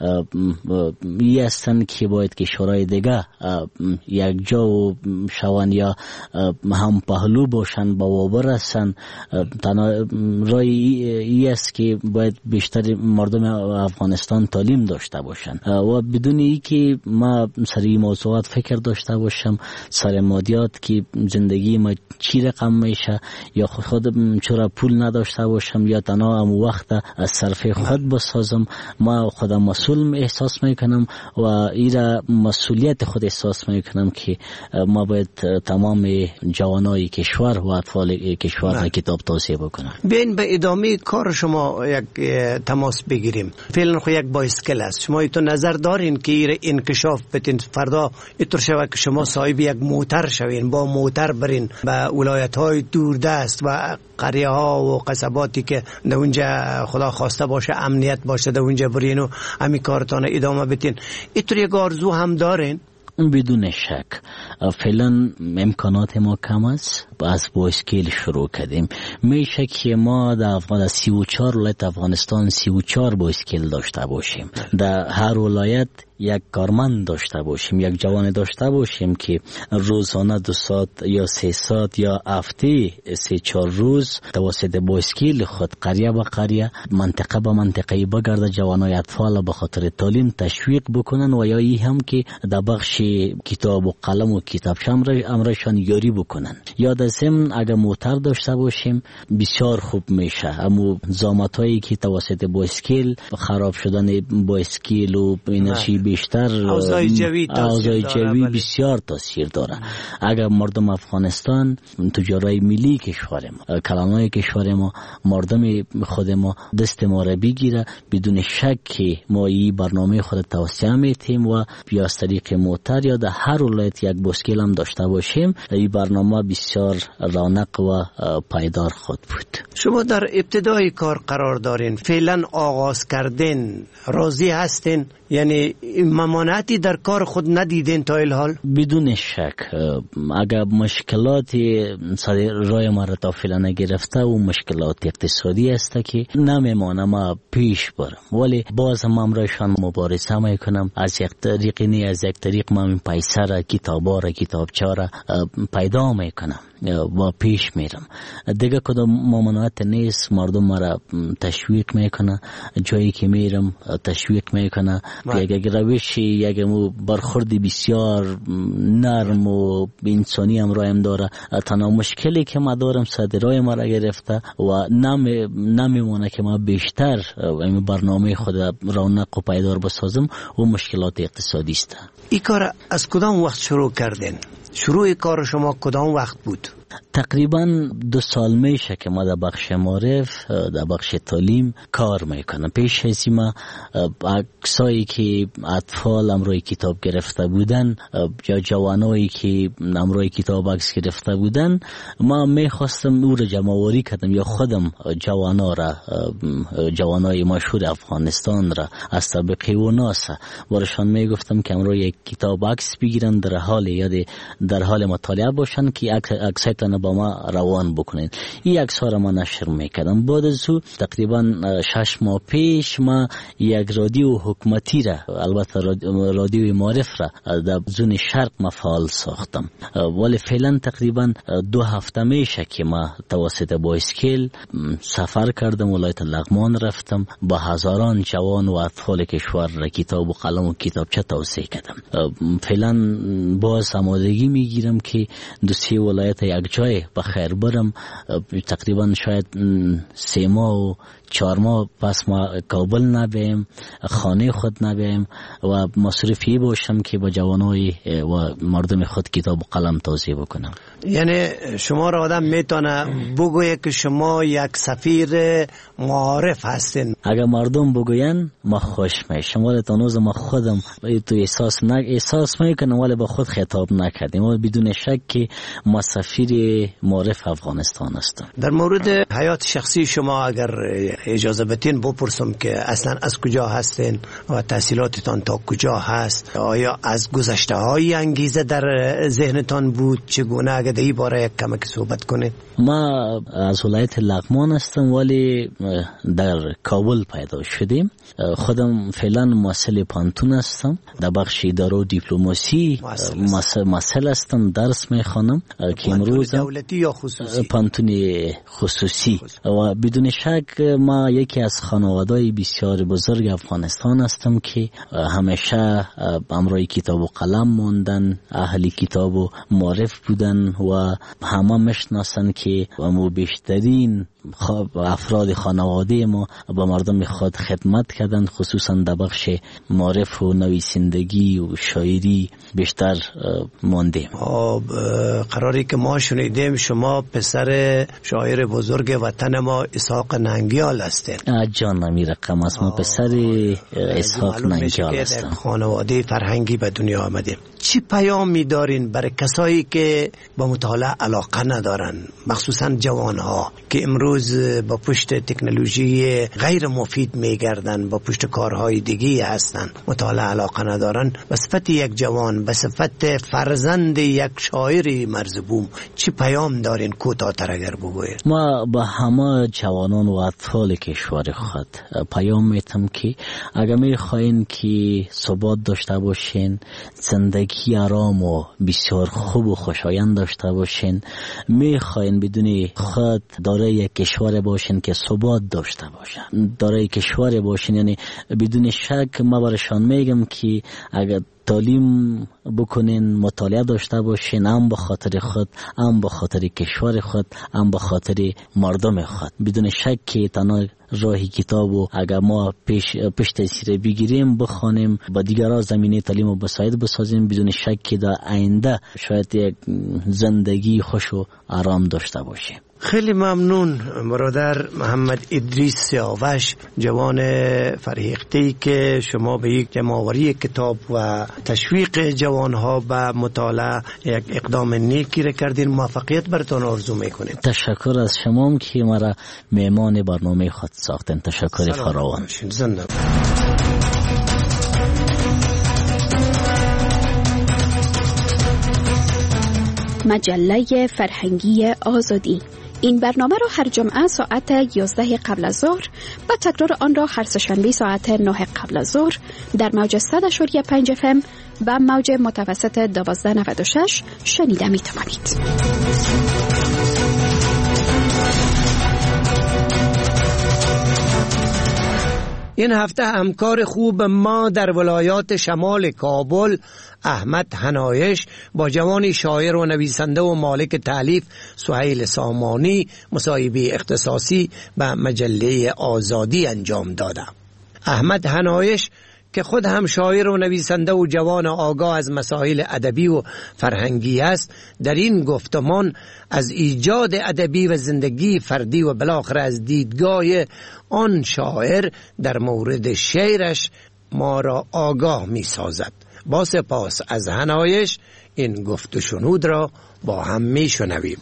ای هستند که باید کشورهای دیگه یک جا شوند یا هم پهلو باشند با وابر هستند، تنها رای ای است که باید بیشتر مردم افغانستان تعلیم داشته باشند و بدون ای که ما سر این موضوعات فکر داشته باشم، سر مادیات که زندگی ما چی رقم میشه یا خود چرا پول نداشته باشم یا تنها هم وقت از صرف خود بسازم، ما خودم مسئول احساس میکنم و ایرا مسئولیت خود احساس میکنم که ما باید تمام جوانای کشور و اطفال کشور کتاب توصیه بکنم. بین به ادامه کار شما یک تماس بگیریم. فعلا خو یک بایسکل است، شما ایتو نظر دارین که ایره انکشاف بتین فردا ایطور شود که شما صاحب یک موتر شوین، با موتر برین به ولایت های دوردست و قریه ها و قصباتی که در اونجا خدا خواسته باشه امنیت باشه در اونجا برین و همین کارتان ادامه بتین. ایطور یک آرزو هم دارین؟ بدون شک فعلا امکانات ما کم است، از بایسکل شروع کردیم. میشه که ما در 34 ولایت افغانستان 34 بایسکل داشته باشیم، در هر ولایت یک کارمند داشته باشیم، یک جوان داشته باشیم که روزانه 2 ساعت یا 3 ساعت یا هفته 3-4 روز توسط بایسکل خود قریه به قریه منطقه به منطقه بگرده جوانای اطفال به خاطر تعلیم تشویق بکنن و یا ای هم که در بخش کتاب و قلم و کتابچه امرشان یاری بکنن. یاد ازم اگر موتر داشته باشیم بسیار خوب میشه. اما زامتایی که توسط بایسکل خراب شدن بایسکل و انرژی بیشتر اوضاع جوی بسیار تاثیر داره. اگر مردم افغانستان تجارای ملی کشور ما کلانای کشور ما مردم خود ما دست ما را بگیره، بدون شک که ما این برنامه خود توسعه میتیم و یا از طریق موتر یا در هر ولایت یک بایسکل هم داشته باشیم. این برنامه بسیار رونق و پایدار خود بود. شما در ابتدای کار قرار دارین، فعلا آغاز کردین، راضی هستین؟ یعنی ممانعتی در کار خود ندیدین تا الحال؟ بدون شک اگر مشکلاتی سر رای ما را تا فعلا نگرفته و مشکلات اقتصادی است که نمیمانم ما پیش برم، ولی باز هم امرایشان مبارزه میکنم. از یک طریق نی از یک طریق من پیسه را کتابا را کتابچه را پیدا میکنم و پیش میرم. دیگه کدام ممانعت نیست، مردم مرا تشویق میکنه، جایی که میرم تشویق میکنه. یک روش یک برخورد بسیار نرم و انسانی هم رایم داره. تنها مشکلی که ما دارم صدرای ما را گرفته و نمیمونه که ما بیشتر برنامه خود رونق و پایدار بسازم و مشکلات اقتصادی است. این کار از کدام وقت شروع کردین؟ شروع کار شما کدام وقت بود؟ تقریبا 2 سال میشه که ما در بخش معرف در بخش تعلیم کار میکنم. پیش از ما عکسایی که اطفال امروی کتاب گرفته بودن یا جوانایی که امروی کتاب عکس گرفته بودن ما میخواستم او را جمع آوری کردم یا خودم جوانای مشهور افغانستان را از طبقه و ناسه برشان میگفتم که امروی یک کتاب عکس بگیرن در حال مطالعه باشن که عکسای تنه با ما روان بکنین. این عکس‌ها را ما نشر میکردم. بعد از او تقریبا 6 ماه پیش ما یک رادیو حکومتی را، البته رادیو معارف را در زون شرق ما فعال ساختم، ولی فعلا تقریبا 2 هفته میشه که ما توسط بایسکل سفر کردم، ولایت لغمان رفتم، با هزاران جوان و اطفال کشور را کتاب و قلم و کتابچه توزیع کردم. فعلا باز آمادگی میگیرم که 2-3 ولایت یک جای بخیر برم. تقریبا شاید 3 ماه و 4 ماه پس ما کابل نبیم، خانه خود نبیم و مصرفی باشم که با جوانای و مردم خود کتاب و قلم توزیع بکنم. یعنی شما را آدم میتونه بگویه که شما یک سفیر معارف هستین. اگر مردم بگوین ما خوش میشم، ولی تنوز ما خودم تو احساس میکنم ولی با خود خطاب نکردیم، ولی بدون شک که ما سفیر معارف افغانستان هستم. در مورد حیات شخصی شما اگر اجازه بدین بپرسم که اصلا از کجا هستین و تحصیلاتتان تا کجا هست؟ آیا از گذشته های انگیزه در ذهنتان بود؟ چگونه؟ اگر در این باره یک کمک صحبت کنید. ما از ولایت لغمان هستم ولی در کابل پیدا شدیم. خودم فعلا مسئول پانتون هستم، در بخش اداره و دیپلماسی مسئول هستم، درس میخوانم که امروز دولتی یا خصوصی؟ پانتون خصوصی. و بدون شک ما یکی از خانواده‌های بسیار بزرگ افغانستان هستم که همیشه امروی کتاب و قلم موندن، اهل کتاب و معرف بودن و همه میشناسن که ما بیشترین افراد خانواده ما با مردم خود خدمت کردن، خصوصا در بخش معرف و نویسندگی و شاعری بیشتر موندیم. قراری که ما شنیدیم شما پسر شاعر بزرگ وطن ما اسحاق ننگیال هستید. جان نمی رقم است، ما پسر اسحاق ننگیال هستم. خانواده فرهنگی به دنیا آمدیم. چی پیامی دارین برای کسایی که با مطالعه علاقه ندارن، مخصوصا جوانها که امروز با پشت تکنولوژی غیر مفید میگردن، با پشت کارهای دیگی هستن، مطالعه علاقه ندارن؟ به صفت یک جوان، به صفت فرزند یک شاعر مرزبوم چی پیام دارین کوتاه‌تر اگر بگوید؟ ما با همه جوانان و اطفال کشور خود پیام میتم که اگر میخواین که ثبات داشته باشین، زندگی آرام و بسیار خوب و خوشایند داشته باشین، میخواین بدون خود دارای یک کشور باشین که ثبات داشته باشن، دارای کشور باشین، یعنی بدون شک ما برشان میگم که اگر تعلیم بکنین، مطالعه داشته باشین، هم به خاطر خود، هم به خاطر کشور خود، هم به خاطر مردم خود، بدون شک که تنها راه کتاب و اگر ما پیش تاثیر بگیریم، بخوانیم، با دیگران زمینه تعلیم و بساید بسازیم، بدون شک که در آینده شاید یک زندگی خوش و آرام داشته باشیم. خیلی ممنون برادر محمد ادریس سیاوش، جوان فرهیخته که شما به یک جمع‌آوری کتاب و تشویق جوانها به مطالعه یک اقدام نیکی را کردین. موفقیت براتون آرزو میکنیم. تشکر از شما که مرا مهمان برنامه خود ساختن. تشکر فراوان. زنده مجله فرهنگی آزادی. این برنامه را هر جمعه ساعت 11 قبل از ظهر و تکرار آن را هر سه‌شنبه ساعت 9 قبل از ظهر در موج 100.5 FM و موج متوسط 1296 شنیده می توانید. این هفته همکار خوب ما در ولایات شمال کابل احمد حنایش با جوانی شاعر و نویسنده و مالک تالیف سهیل سامانی مصاحبه اختصاصی به مجله آزادی انجام داده. احمد حنایش که خود هم شاعر و نویسنده و جوان آگاه از مسائل ادبی و فرهنگی است، در این گفتمان از ایجاد ادبی و زندگی فردی و بالاخره از دیدگاه آن شاعر در مورد شعرش ما را آگاه می سازد. با سپاس از حنایش این گفت و شنود را با هم می شنویم.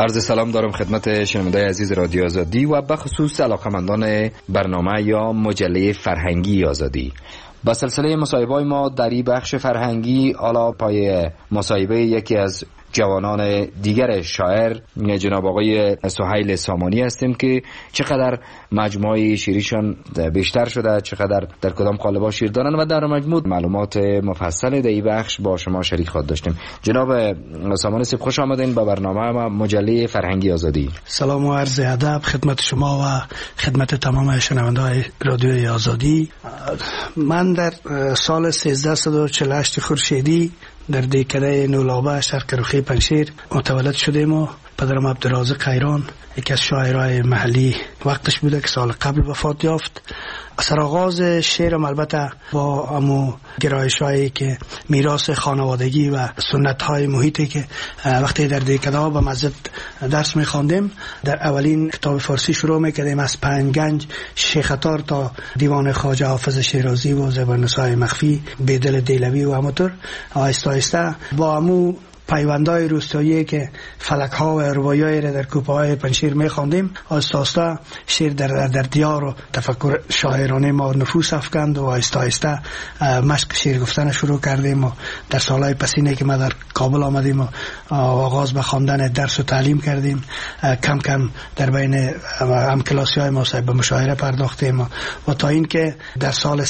عرض سلام دارم خدمت شنوندگان عزیز رادیو آزادی و به خصوص علاقه‌مندان برنامه یا مجله فرهنگی آزادی. با سلسله مصاحبه‌های ما در این بخش فرهنگی حالا پای مصاحبه یکی از جوانان دیگر شاعر جناب آقای سهیل سامانی هستیم که چقدر مجموعه شعریشان بیشتر شده، چقدر در کدام قالب‌ها شعر دارن و در مجموع معلومات مفصل در این بخش با شما شریک خواهد داشتیم. جناب سامانی صاحب خوش آمدین به برنامه مجله فرهنگی آزادی. سلام و عرض ادب خدمت شما و خدمت تمام شنونده‌های رادیوی آزادی. من در سال 1348 خورشیدی در دهکده نولابه شرق رخی پنجشیر متولد شدیم و پدرم عبدالرازق ایران یکی از شاعرای محلی وقتش بوده که سال قبل وفات یافت. سرآغاز شعرم البته با امو گرایش‌هایی که میراث خانوادگی و سنت‌های محیطی که وقتی در دهکده به مسجد درس می‌خواندیم در اولین کتاب فارسی شروع می‌کردیم از پنجگنج شیخ‌تار تا دیوان خواجه حافظ شیرازی و زبان‌نسای مخفی بیدل دیلوی و همونطور آهسته آهسته با امو پیوندهای روستایی که فلک‌ها و روایای را در کوپه‌های پنجشیر می‌خواندیم آهسته آهسته شعر در دیار و تفکر شاعرانه ما نفوذ افکند و آهسته آهسته مشق شعر گفتن شروع کردیم و در سالهای پسینه که ما در کابل آمدیم و آغاز به خواندن درس و تعلیم کردیم کم کم در بین همکلاسی‌های ما به مشاعره پرداختیم و تا اینکه در سال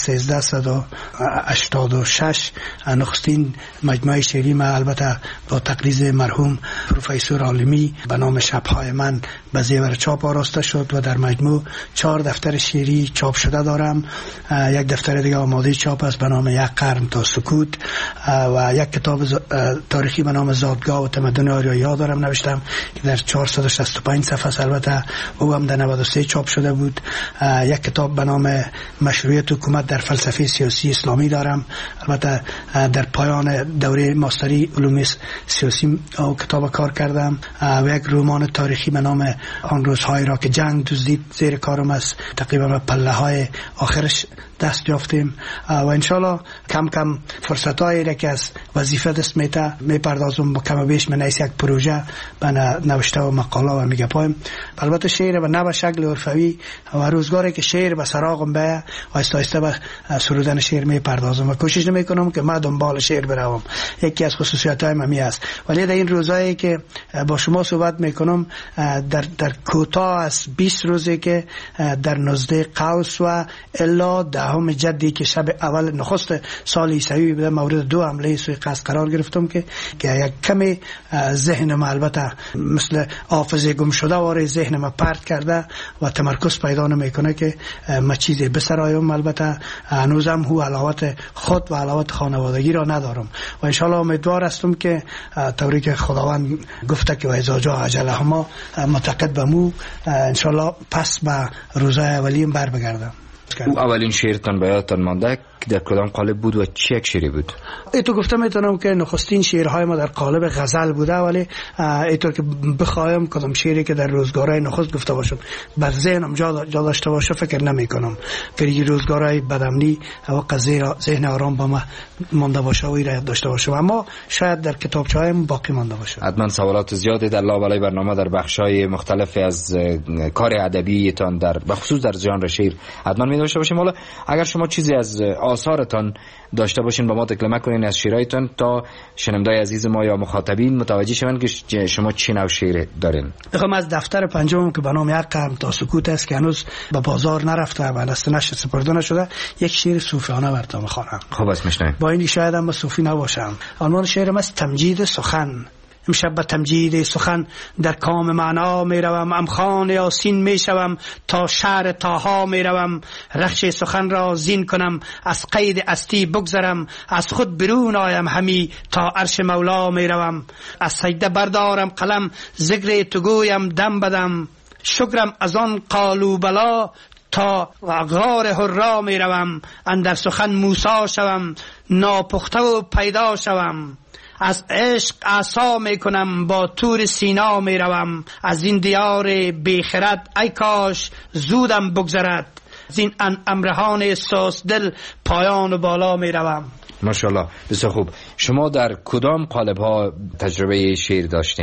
1386 نخستین مجموعه شعری ما البته با تقریض مرحوم پروفسور عالمی به نام شب‌های من به زیور چاپ آراسته شد و در مجموع 4 دفتر شعری چاپ شده دارم. یک دفتر دیگه آماده چاپ است به نام یک قرن تا سکوت و یک کتاب تاریخی به نام زادگاه و تمدن آریایی دارم نوشتم که در 465 صفحه البته او هم در 93 چاپ شده بود. یک کتاب به نام مشروعیت حکومت در فلسفه سیاسی اسلامی دارم، البته در پایان دوره ماستری علوم سیاسی کتاب کار کردم و یک رمان تاریخی به نام آن روزهایی را که جنگ دزدید زیر کارم است. تقریبا به پله های آخرش دست یافتیم و انشالله کم کم فرصتایی را که از وظیفه دست میپردازم با کم و بیش من ایس یک پروژه به نوشته و مقاله و میگه پایم. البته شعر به نوع شکل عرفوی و روزگاری که شعر به سراغم به آهسته آهسته به سرودن شعر میپردازم و کوشش نمیکنم که من دنبال شعر بروم. یکی از خصوصیاتای من است. ولی در این روزایی که با شما صحبت میکنم در کوتاه از 20 روزی که در نزد قوس و الا دهم جدی که شب اول نخست سال عیسوی بوده مورد 2 حمله سوی قصد قرار گرفتم که یک کمی ذهنم البته مثل حافظه گم شده واره ذهنم پرت کرده و تمرکز پیدا نمیکنه که ما چیزی بسرایم. البته هنوزم هو علاوت خود و علاوت خانوادگی را ندارم و انشالله امیدوار هستم که طوری که خداوند گفته که و اذا جاء اجلهما معتقد بمو انشالله پس به روزای اولیم بر بگردم. او اولین شعرتان به یادتان مانده که در کدام قالب بود و چه یک شعری بود؟ ایتو گفتم میتونم که نخستین شعرهای ما در قالب غزل بوده، ولی ایتو که بخوایم کدام شعری که در روزگارهای نخست گفته باشم بر ذهنم جا داشته باشه فکر نمی کنم. فری روزگارهای بدامنی و ذهن آرام با ما مانده باشه و ایراد داشته باشه، اما شاید در کتابچه‌هایم باقی مانده باشه. حتما سوالات زیادی در لابلای برنامه در بخش‌های مختلف از کار ادبیتان در بخصوص در ژانر شعر حتما می داشته باشیم. حالا اگر شما چیزی از آثارتان داشته باشین با ما تکلمه کنین از شعرهایتان تا شنوندای عزیز ما یا مخاطبین متوجه شون که شما چی نوع شعر دارین. بخوام از دفتر پنجم که به نام یک قرن تا سکوت است که هنوز به بازار نرفته و دست نشد سپرده نشده یک شعر صوفیانه براتون میخوانم. خب اسمش نه با این شاید هم صوفی نباشم. عنوان شعرم است تمجید سخن. امشب به تمجید سخن در کام معنا می روم، امخان یاسین می شوم تا شعر طاها می روم. رخش سخن را زین کنم از قید استی بگذرم، از خود برون آیم همی تا عرش مولا می روم. از سجده بردارم قلم ذکر تو گویم دم بدم، شکرم از آن قالو بلا تا غار حرا می روم. اندر سخن موسی شوم ناپخته و پیدا شوم، از عشق عصا می کنم با تور سینا می روم. از این دیار بیخرد ای کاش زودم بگذرد، از این امرهان ساس دل پایان و بالا می روم. ماشاءالله بسیار خوب. شما در کدام قالب ها تجربه شعر داشتین؟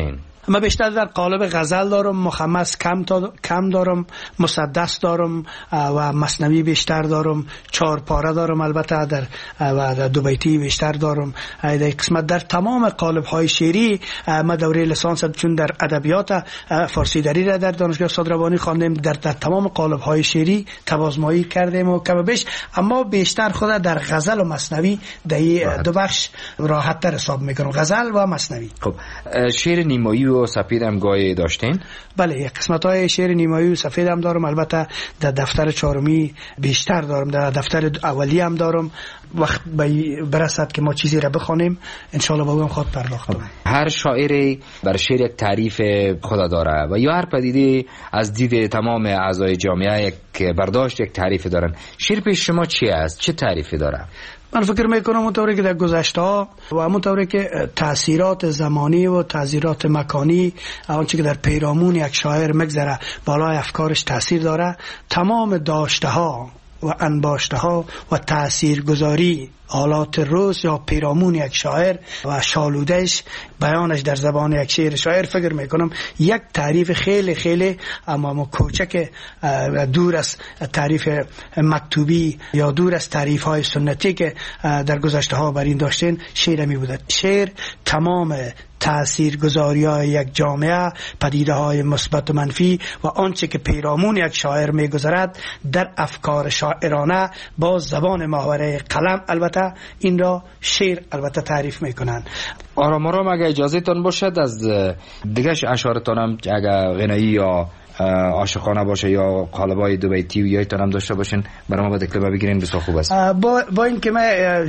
من بیشتر در قالب غزل دارم، مخمس کم دارم، مسدس دارم و مثنوی بیشتر دارم، 4 پاره دارم البته در 2 بیتی بیشتر دارم. در قسمت در تمام قالب های شعری ما دوره لیسانس چون در ادبیات فارسی دری را در دانشگاه استاد ربانی خواندیم، در تمام قالب های شعری توازمایی کردیم و کم بیش، اما بیشتر خود در غزل و مثنوی در 2 بخش راحت تر حساب میکنم، غزل و مثنوی. خب شعر نیمایی و سفید هم گاهی داشتین؟ بله، قسمت های شعر نیمایی و سفید هم دارم، البته در دفتر 4 بیشتر دارم، در دفتر اولی هم دارم. وقت برسد که ما چیزی را بخوانیم انشالله با اون خود پرداختم. هر شاعری بر شعر یک تعریف خود داره و یا هر پدیده از دید تمام اعضای جامعه یک برداشت، یک تعریف دارن. شعر پیش شما چی است؟ چه تعریفی داره؟ من فکر میکنم اونطوری که در گذشته ها و اونطوری که تأثیرات زمانی و تأثیرات مکانی، آنچه که در پیرامون یک شاعر مگذره بالای افکارش تأثیر داره، تمام داشته ها و انباشته ها و تأثیرگذاری حالات روز یا پیرامون یک شاعر و شالودهش بیانش در زبان یک شعر شاعر، فکر میکنم یک تعریف خیلی خیلی اما کوچک دور از تعریف مکتوبی یا دور از تعریف های سنتی که در گذشته ها بر این داشتین شعر می بودد. شعر تمام تأثیرگذاری های یک جامعه، پدیده های مثبت و منفی و آنچه که پیرامون یک شاعر میگذرد در افکار شاعرانه با زبان محوره قلم، البته این را شعر البته تعریف میکنن. آرام آرام اگه اجازه تان باشد از دیگه اشعارتان هم اگه غنایی یا عاشقانه باشه یا قالبای 2 بیتی و یایتان هم داشته باشین برای ما بدکلمه بگیرین بسیار خوب است. با این که من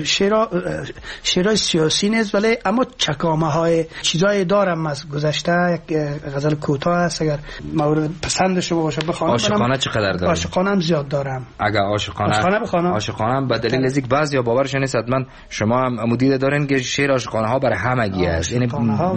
شعرهای سیاسی نیست، ولی اما چکامه های چیزای دارم از گذشته. یک غزل کوتاه است اگر مورد پسند شما باشه بخوانم. عاشقانه چقدر دارم؟ عاشقانه هم زیاد دارم. اگر عاشقانه بخوانم، عاشقانه به دلیل نزدیک بعضیا باورشون نیست، حتما شما هم مدید دارین که شعر عاشقانه ها برای همگی است، یعنی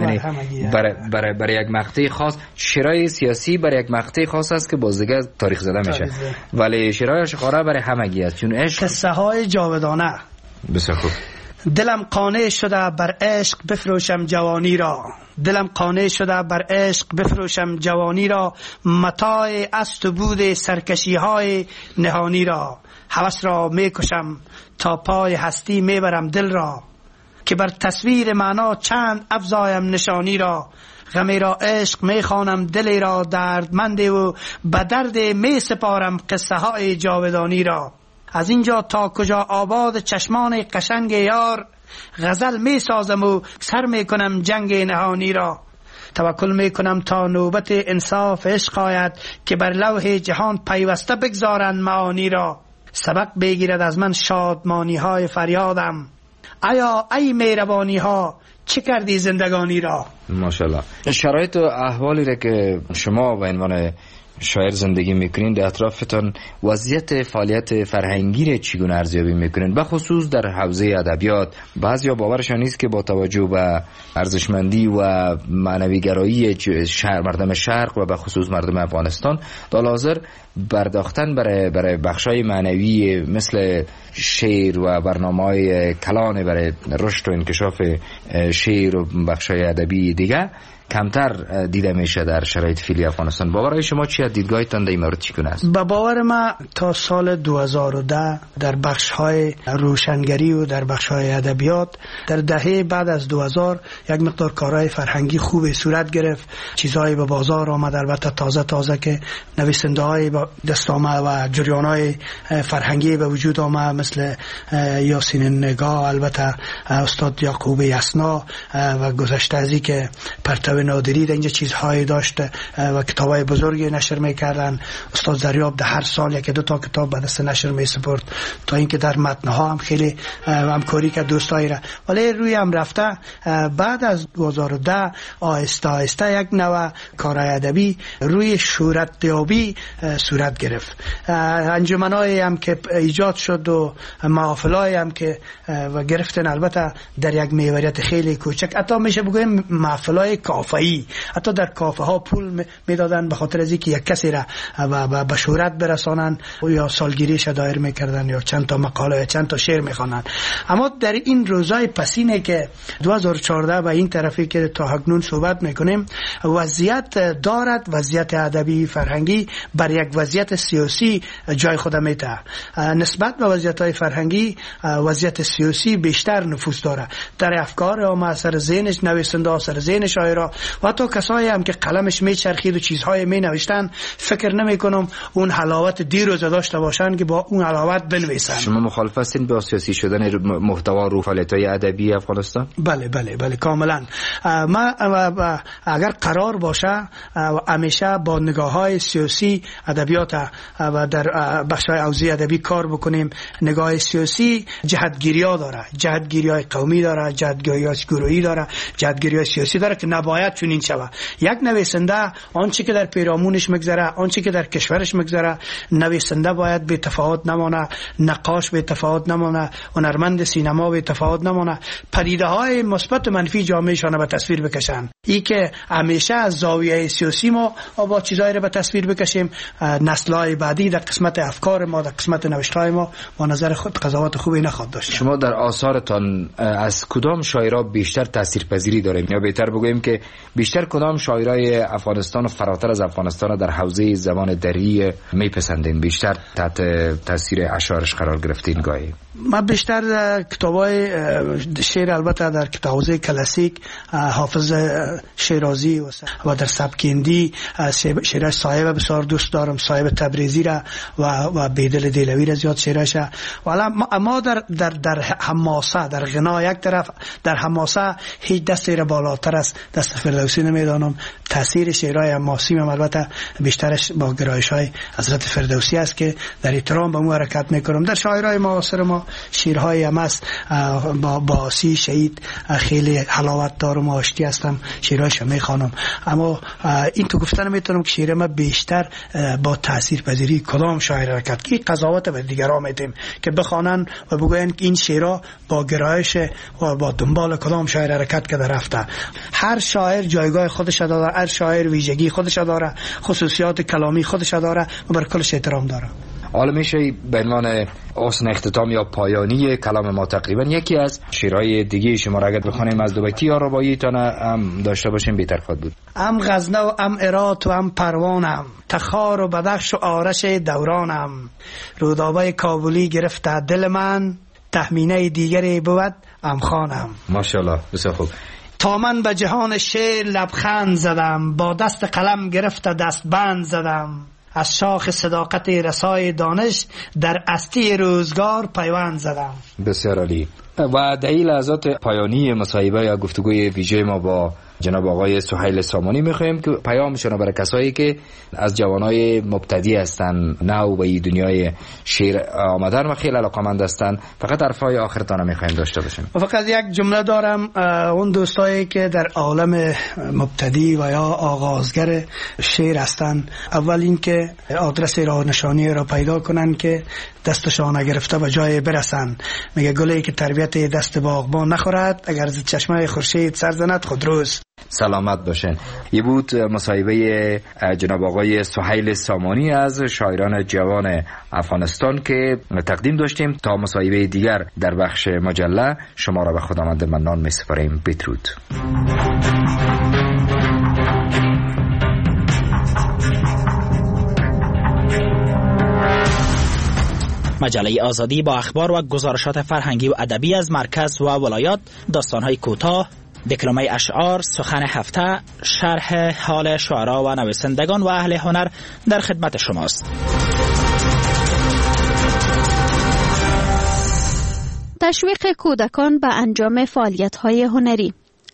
برای یک مقطع خاص. شعرهای سیاسی برای یک مقطع خاص است که بازدیگه تاریخ زده میشه، ولی شعرهای عاشقانه برای همگی است، چون عشق قصه های جاودانه. بسیار خوب. دلم قانع شده بر عشق بفروشم جوانی را، دلم قانع شده بر عشق بفروشم جوانی را، متاع است و بود سرکشی های نهانی را، هوس را میکشم تا پای هستی میبرم دل را، که بر تصویر معنا چند افزایم نشانی را، غمی را عشق میخوانم دلی را دردمند و به درد می سپارم قصه های جاودانی را، از اینجا تا کجا آباد چشمان قشنگ یار، غزل می سازم و سر می کنم جنگ نهانی را، توکل می کنم تا نوبت انصاف عشق آید، که بر لوح جهان پیوسته بگذارند معانی را، سبق بگیرد از من شادمانی های فریادم، ایا ای مهربانی ها چه کردی زندگانی را. ماشاءالله. شرایط و احوالی را که شما به عنوان شاعر زندگی میکنین در اطرافتان، وضعیت فعالیت فرهنگی را چگونه ارزیابی میکنین؟ به خصوص در حوزه ادبیات بعضیا باورشان نیست که با توجه به ارزشمندی و معنوی گرایی مردم شرق و به خصوص مردم افغانستان در حاضر پرداختن برای بخشای معنوی مثل شعر و برنامه‌های کلان برای رشد و انکشاف شعر و بخشای ادبی دیگه کمتر دیده میشه در شرایط فعلی افغانستان. باورای شما چیه؟ دیدگاهتان در این مورد چگونه است؟ به باور ما تا سال 2010 در بخش‌های روشنگری و در بخش‌های ادبیات در دهه بعد از 2000 یک مقدار کارهای فرهنگی خوبی صورت گرفت، چیزهای به بازار آمد، البته تازه که نویسنده‌های با دستامه و جریان‌های فرهنگی به وجود آمد، مثل یاسین نگاه، البته استاد یعقوب یسنا و گذشته ازی که پرتو نادری در اینجا چیزهایی داشت و کتابای بزرگی نشر میکردن. استاد زریاب در هر سال 1-2 تا کتاب به دست نشر میسپرد، تا اینکه در متنها هم خیلی همکاری کرد دوستایی را. ولی روی هم رفته بعد از 2010 آهسته یک نوع کارهای ادبی روی شهرت‌یابی صورت گرفت. انجمنایی هم که ایجاد شد و و محافلای هم که و گرفتن، البته در یک محوریت خیلی کوچک، حتی میشه بگویم محفلای کافه‌ای، حتی در کافه ها پول میدادن به خاطر از اینکه یک کسی را به شهرت برسانن یا سالگیریش دایر میکردن یا چند تا مقاله یا چند تا شعر میخوانن. اما در این روزای پسینه که 2014 و این طرفی که تا اکنون صحبت میکنیم، وضعیت دارد، وضعیت ادبی فرهنگی بر یک وضعیت سیاسی جای خود میده. نسبت به وضعیت‌های فرهنگی وضعیت سیاسی بیشتر نفوذ داره در افکار عامه، اثر ذهنش، نویسنده اثر ذهن شاعرها و حتی کسایی هم که قلمش میچرخید و چیزهای می نوشتن، فکر نمی کنم اون حلاوت دیروز داشته باشن که با اون حلاوت بنویسن. شما مخالف هستین با سیاسی شدن محتوا و فعالیت‌های ادبی افغانستان؟ بله کاملا. ما اگر قرار باشه همیشه با نگاه‌های سیاسی ادبیات و در بخش‌های حوزه ادبی کار بکنیم. نگاه سیاسی جهتگیری‌ها داره، جهتگیری‌های قومی داره، جهتگیری‌های گروهی داره، جهتگیری‌های سیاسی داره که نباید چنین شود. یک نویسنده آنچه که در پیرامونش میگذره، آنچه که در کشورش میگذره، نویسنده باید به تفاوت نمانه، نقاش به تفاوت نمانه، هنرمند سینما به تفاوت نمانه، پدیده‌های مثبت و منفی جامعهشان به تصویر بکشن. این که همیشه از زاویه سیاسی ما با چیزایی رو به تصویر بکشیم، نسل‌های بعدی در قسمت افکار ما، در قسمت نوشته‌های ما با نظر خود قضاوت خوبی نخواهد داشت. شما در آثارتان از کدام شاعرها بیشتر تاثیرپذیری داریم، یا بهتر بگوییم که بیشتر کدام شاعرای افغانستان و فراتر از افغانستان در حوزه زبان دری میپسندین، بیشتر تحت تاثیر اشعارش قرار گرفتین؟ گاهی ما بیشتر کتابای شعر، البته در حوزه کلاسیک حافظ شیرازی و در سبک هندی شعرش صاحب بسیار دوست دارم، صاحب تبریزی را و بیدل دیلوی را زیاد شعرش. والا اما در حماسه، در غنا یک طرف، در حماسه هیچ دستی را بالاتر از دست فردوسی نمیدانم. تاثیر شعرهای حماسی هم البته بیشترش با گرایش‌های حضرت فردوسی است که در احترام به مو حرکت میکنم. در شاعرای معاصر ما شعرهای هم است، با باسی شهید خیلی حلاوت دارم و آشتی هستم، شعرهایش میخوانم. اما این تو گفتن میتونم که شعر ما بیشتر با تاثیرپذیری کدام شاعر حرکت، که قضاوت به دیگران میدیم که بخوانن و بگوین این شعرها با گرایش و با دنبال کدام شاعر حرکت کرده رفته. هر شاعر جایگاه خودش داره، هر شاعر ویژگی خودش داره، خصوصیات کلامی خودش داره و بر کلش احترام داره. حالا میشه به عنوان حسن اختتام یا پایانی کلام ما تقریبا یکی از شعرهای دیگه شما را اگر بخونیم از دو بیتی یا رباعی تا هم داشته باشیم بهتر خواهد بود. ام غزنه و ام هرات و ام پروانم، تخار و بدخش و آرش دورانم، رودابه کابلی گرفته دل من، تهمینه دیگری بود ام خانم. ماشاءالله بسیار خوب. تا من به جهان شعر لبخند زدم، با دست قلم گرفته دست بند زدم، از شاخ صداقت رسای دانش در استی روزگار پیوند زدم. بسیار عالی. و در این لحظات پایانی مصاحبه یا گفتگوی ویژه ما با جناب آقای سهیل سامانی میخوایم که پیامشون برای کسایی که از جوانای مبتدی هستن، نو به این دنیای شعر آمدن و خیلی علاقه‌مند هستن، فقط حرفای آخرتان میخوایم داشته باشیم. فقط یک جمله دارم، اون دوستایی که در عالم مبتدی و یا آغازگر شعر هستن، اول این که آدرس راه نشانی را پیدا کنن که دستشان گرفته به جای برسن. میگه گلی که تربیت دست باغبان نخورد، اگر ز چشمه خورشید سر زند خودروست. سلامت باشین. یه بود مصاحبه جناب آقای سهیل سامانی از شاعران جوان افغانستان که تقدیم داشتیم. تا مصاحبه دیگر در بخش مجله شما را به خداوند منان می‌سپاریم. بدرود. مجله آزادی با اخبار و گزارشات فرهنگی و ادبی از مرکز و ولایات، داستان‌های کوتاه، دکلمه اشعار، سخن هفته، شرح حال شعرا و نویسندگان و اهل هنر در خدمت شماست. تشویق کودکان به انجام فعالیت‌های هنری.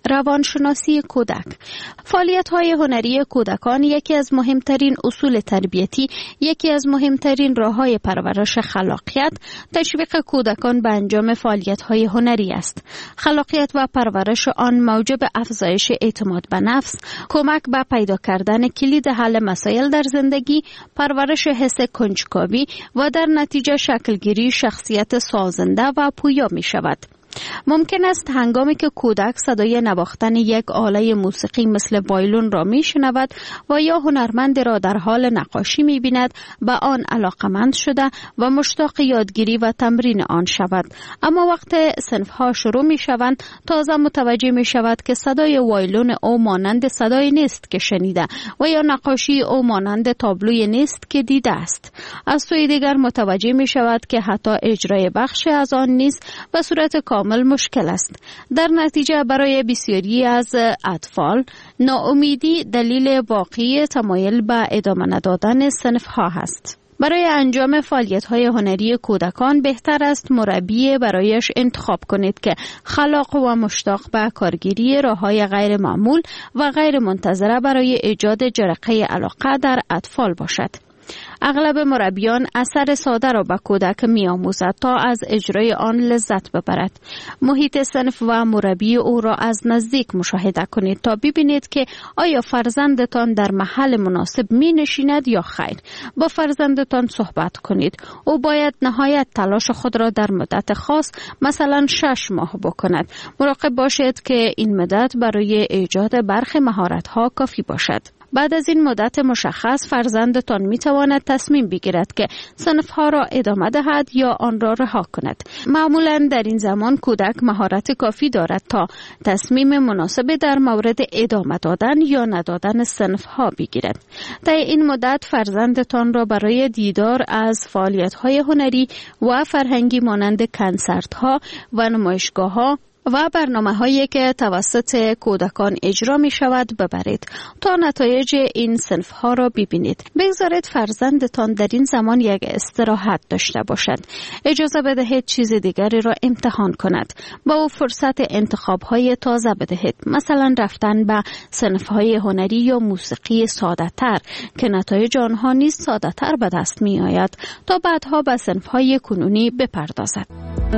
روانشناسی کودک. فعالیت‌های هنری کودکان یکی از مهمترین اصول تربیتی، یکی از مهمترین راه‌های پرورش خلاقیت، تشویق کودکان به انجام فعالیت‌های هنری است. خلاقیت و پرورش آن موجب افزایش اعتماد به نفس، کمک به پیدا کردن کلید حل مسائل در زندگی، پرورش حس کنجکاوی و در نتیجه شکلگیری شخصیت سازنده و پویا می شود. ممکن است هنگامی که کودک صدای نواختن یک آله موسیقی مثل وایلون را می شنود و یا هنرمند را در حال نقاشی می بیند به آن علاقمند شده و مشتاق یادگیری و تمرین آن شود. اما وقت صنفها شروع می شوند تازه متوجه می شود که صدای وایلون او مانند صدای نیست که شنیده و یا نقاشی او مانند تابلوی نیست که دیده است. از سوی دیگر متوجه می شود که حتی اجرای بخش از آن نیز به صورت کامل مشکل است. در نتیجه برای بسیاری از اطفال ناامیدی دلیل واقعی تمایل به ادامه ندادن صنفها است. برای انجام فعالیت‌های هنری کودکان بهتر است مربی برایش انتخاب کنید که خلاق و مشتاق به کارگیری راه‌های غیر معمول و غیر منتظره برای ایجاد جرقه علاقه در اطفال باشد. اغلب مربیان اثر ساده را به کودک می آموزد تا از اجرای آن لذت ببرد. محیط صنف و مربی او را از نزدیک مشاهده کنید تا ببینید که آیا فرزندتان در محل مناسب می نشیند یا خیر. با فرزندتان صحبت کنید. او باید نهایت تلاش خود را در مدت خاص، مثلا 6 ماه بکند. مراقب باشید که این مدت برای ایجاد برخی مهارت‌ها کافی باشد. بعد از این مدت مشخص فرزندتان می تواند تصمیم بگیرد که صنفها را ادامه دهد یا آن را رها کند. معمولا در این زمان کودک مهارت کافی دارد تا تصمیم مناسب در مورد ادامه دادن یا ندادن صنفها بگیرد. در این مدت فرزندتان را برای دیدار از فعالیت‌های هنری و فرهنگی مانند کنسرت‌ها و نمایشگاه‌ها و برنامه‌هایی که توسط کودکان اجرا می شود ببرید تا نتایج این صنف‌ها را ببینید. بگذارید فرزندتان در این زمان یک استراحت داشته باشد. اجازه بدهید چیز دیگری را امتحان کند. با او فرصت انتخاب‌های تازه بدهید. مثلا رفتن به صنف‌های هنری یا موسیقی ساده‌تر که نتایج آنها نیز ساده‌تر به دست می آید تا بعدها به صنف‌های کنونی بپردازد.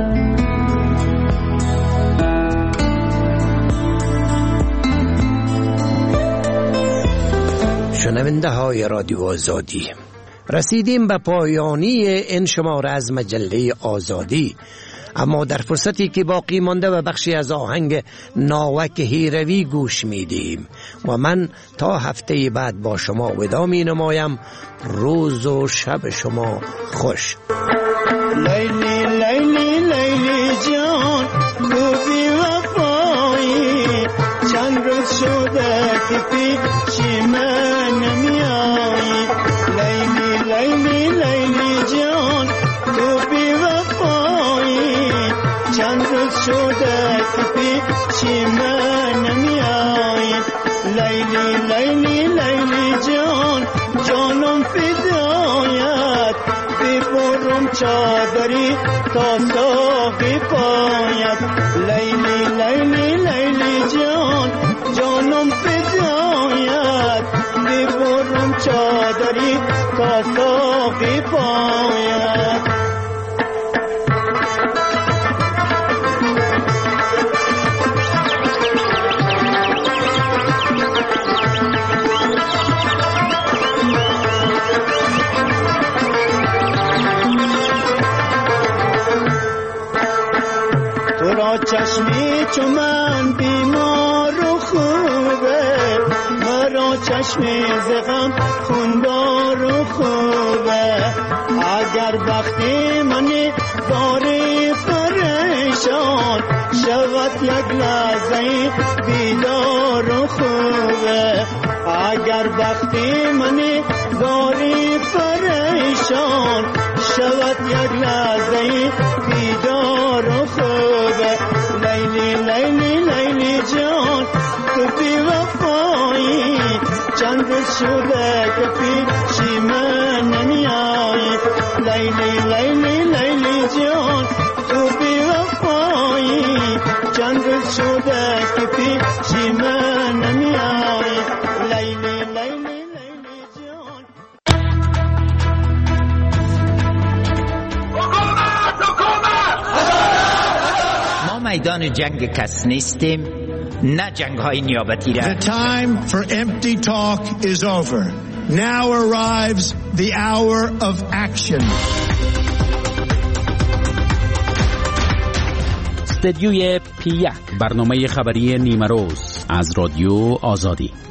شنونده های رادیو آزادی، رسیدیم به پایانی این شماره از مجله آزادی، اما در فرصتی که باقی مانده و بخشی از آهنگ ناوک هیروی گوش میدیم و من تا هفته بعد با شما ودا می نمایم. روز و شب شما خوش. لیلی لیلی لیلی جان تو بی وفایی، چند روز شده که پیش من نمیایی. لیلی لیلی لیلی جان تو بی وفایی، چند روز شده که پیش من نمیایی. لیلی لیلی لیلی جان جانم فدایت، ببرم چادری تا ساقی پایت. لیلی لیلی لیلی جان جانم فدایت، ببرم چادری تا ساقی پایت. چشمی چو من بیمار و خوبه، مرا چشمی زغم خوندار و خوبه. اگر بختی منی داری پریشان، شود یک لحظه بیدار و خوبه. اگر بختی منی داری پریشان، شود یک لحظه بیدار و خوبه. لیلی لیلی لیلی جان تو بی وفایی، چند شده که پیشی من نمیایی. لیلی لیلی لیلی جان تو بی وفایی، چند شده که پیشی میدان جنگ کس نیستیم، نه جنگ های نیابتی را. The time for empty talk is over. Now arrives the hour of action. استدیوی P1 برنامه خبری نیمه روز از رادیو آزادی.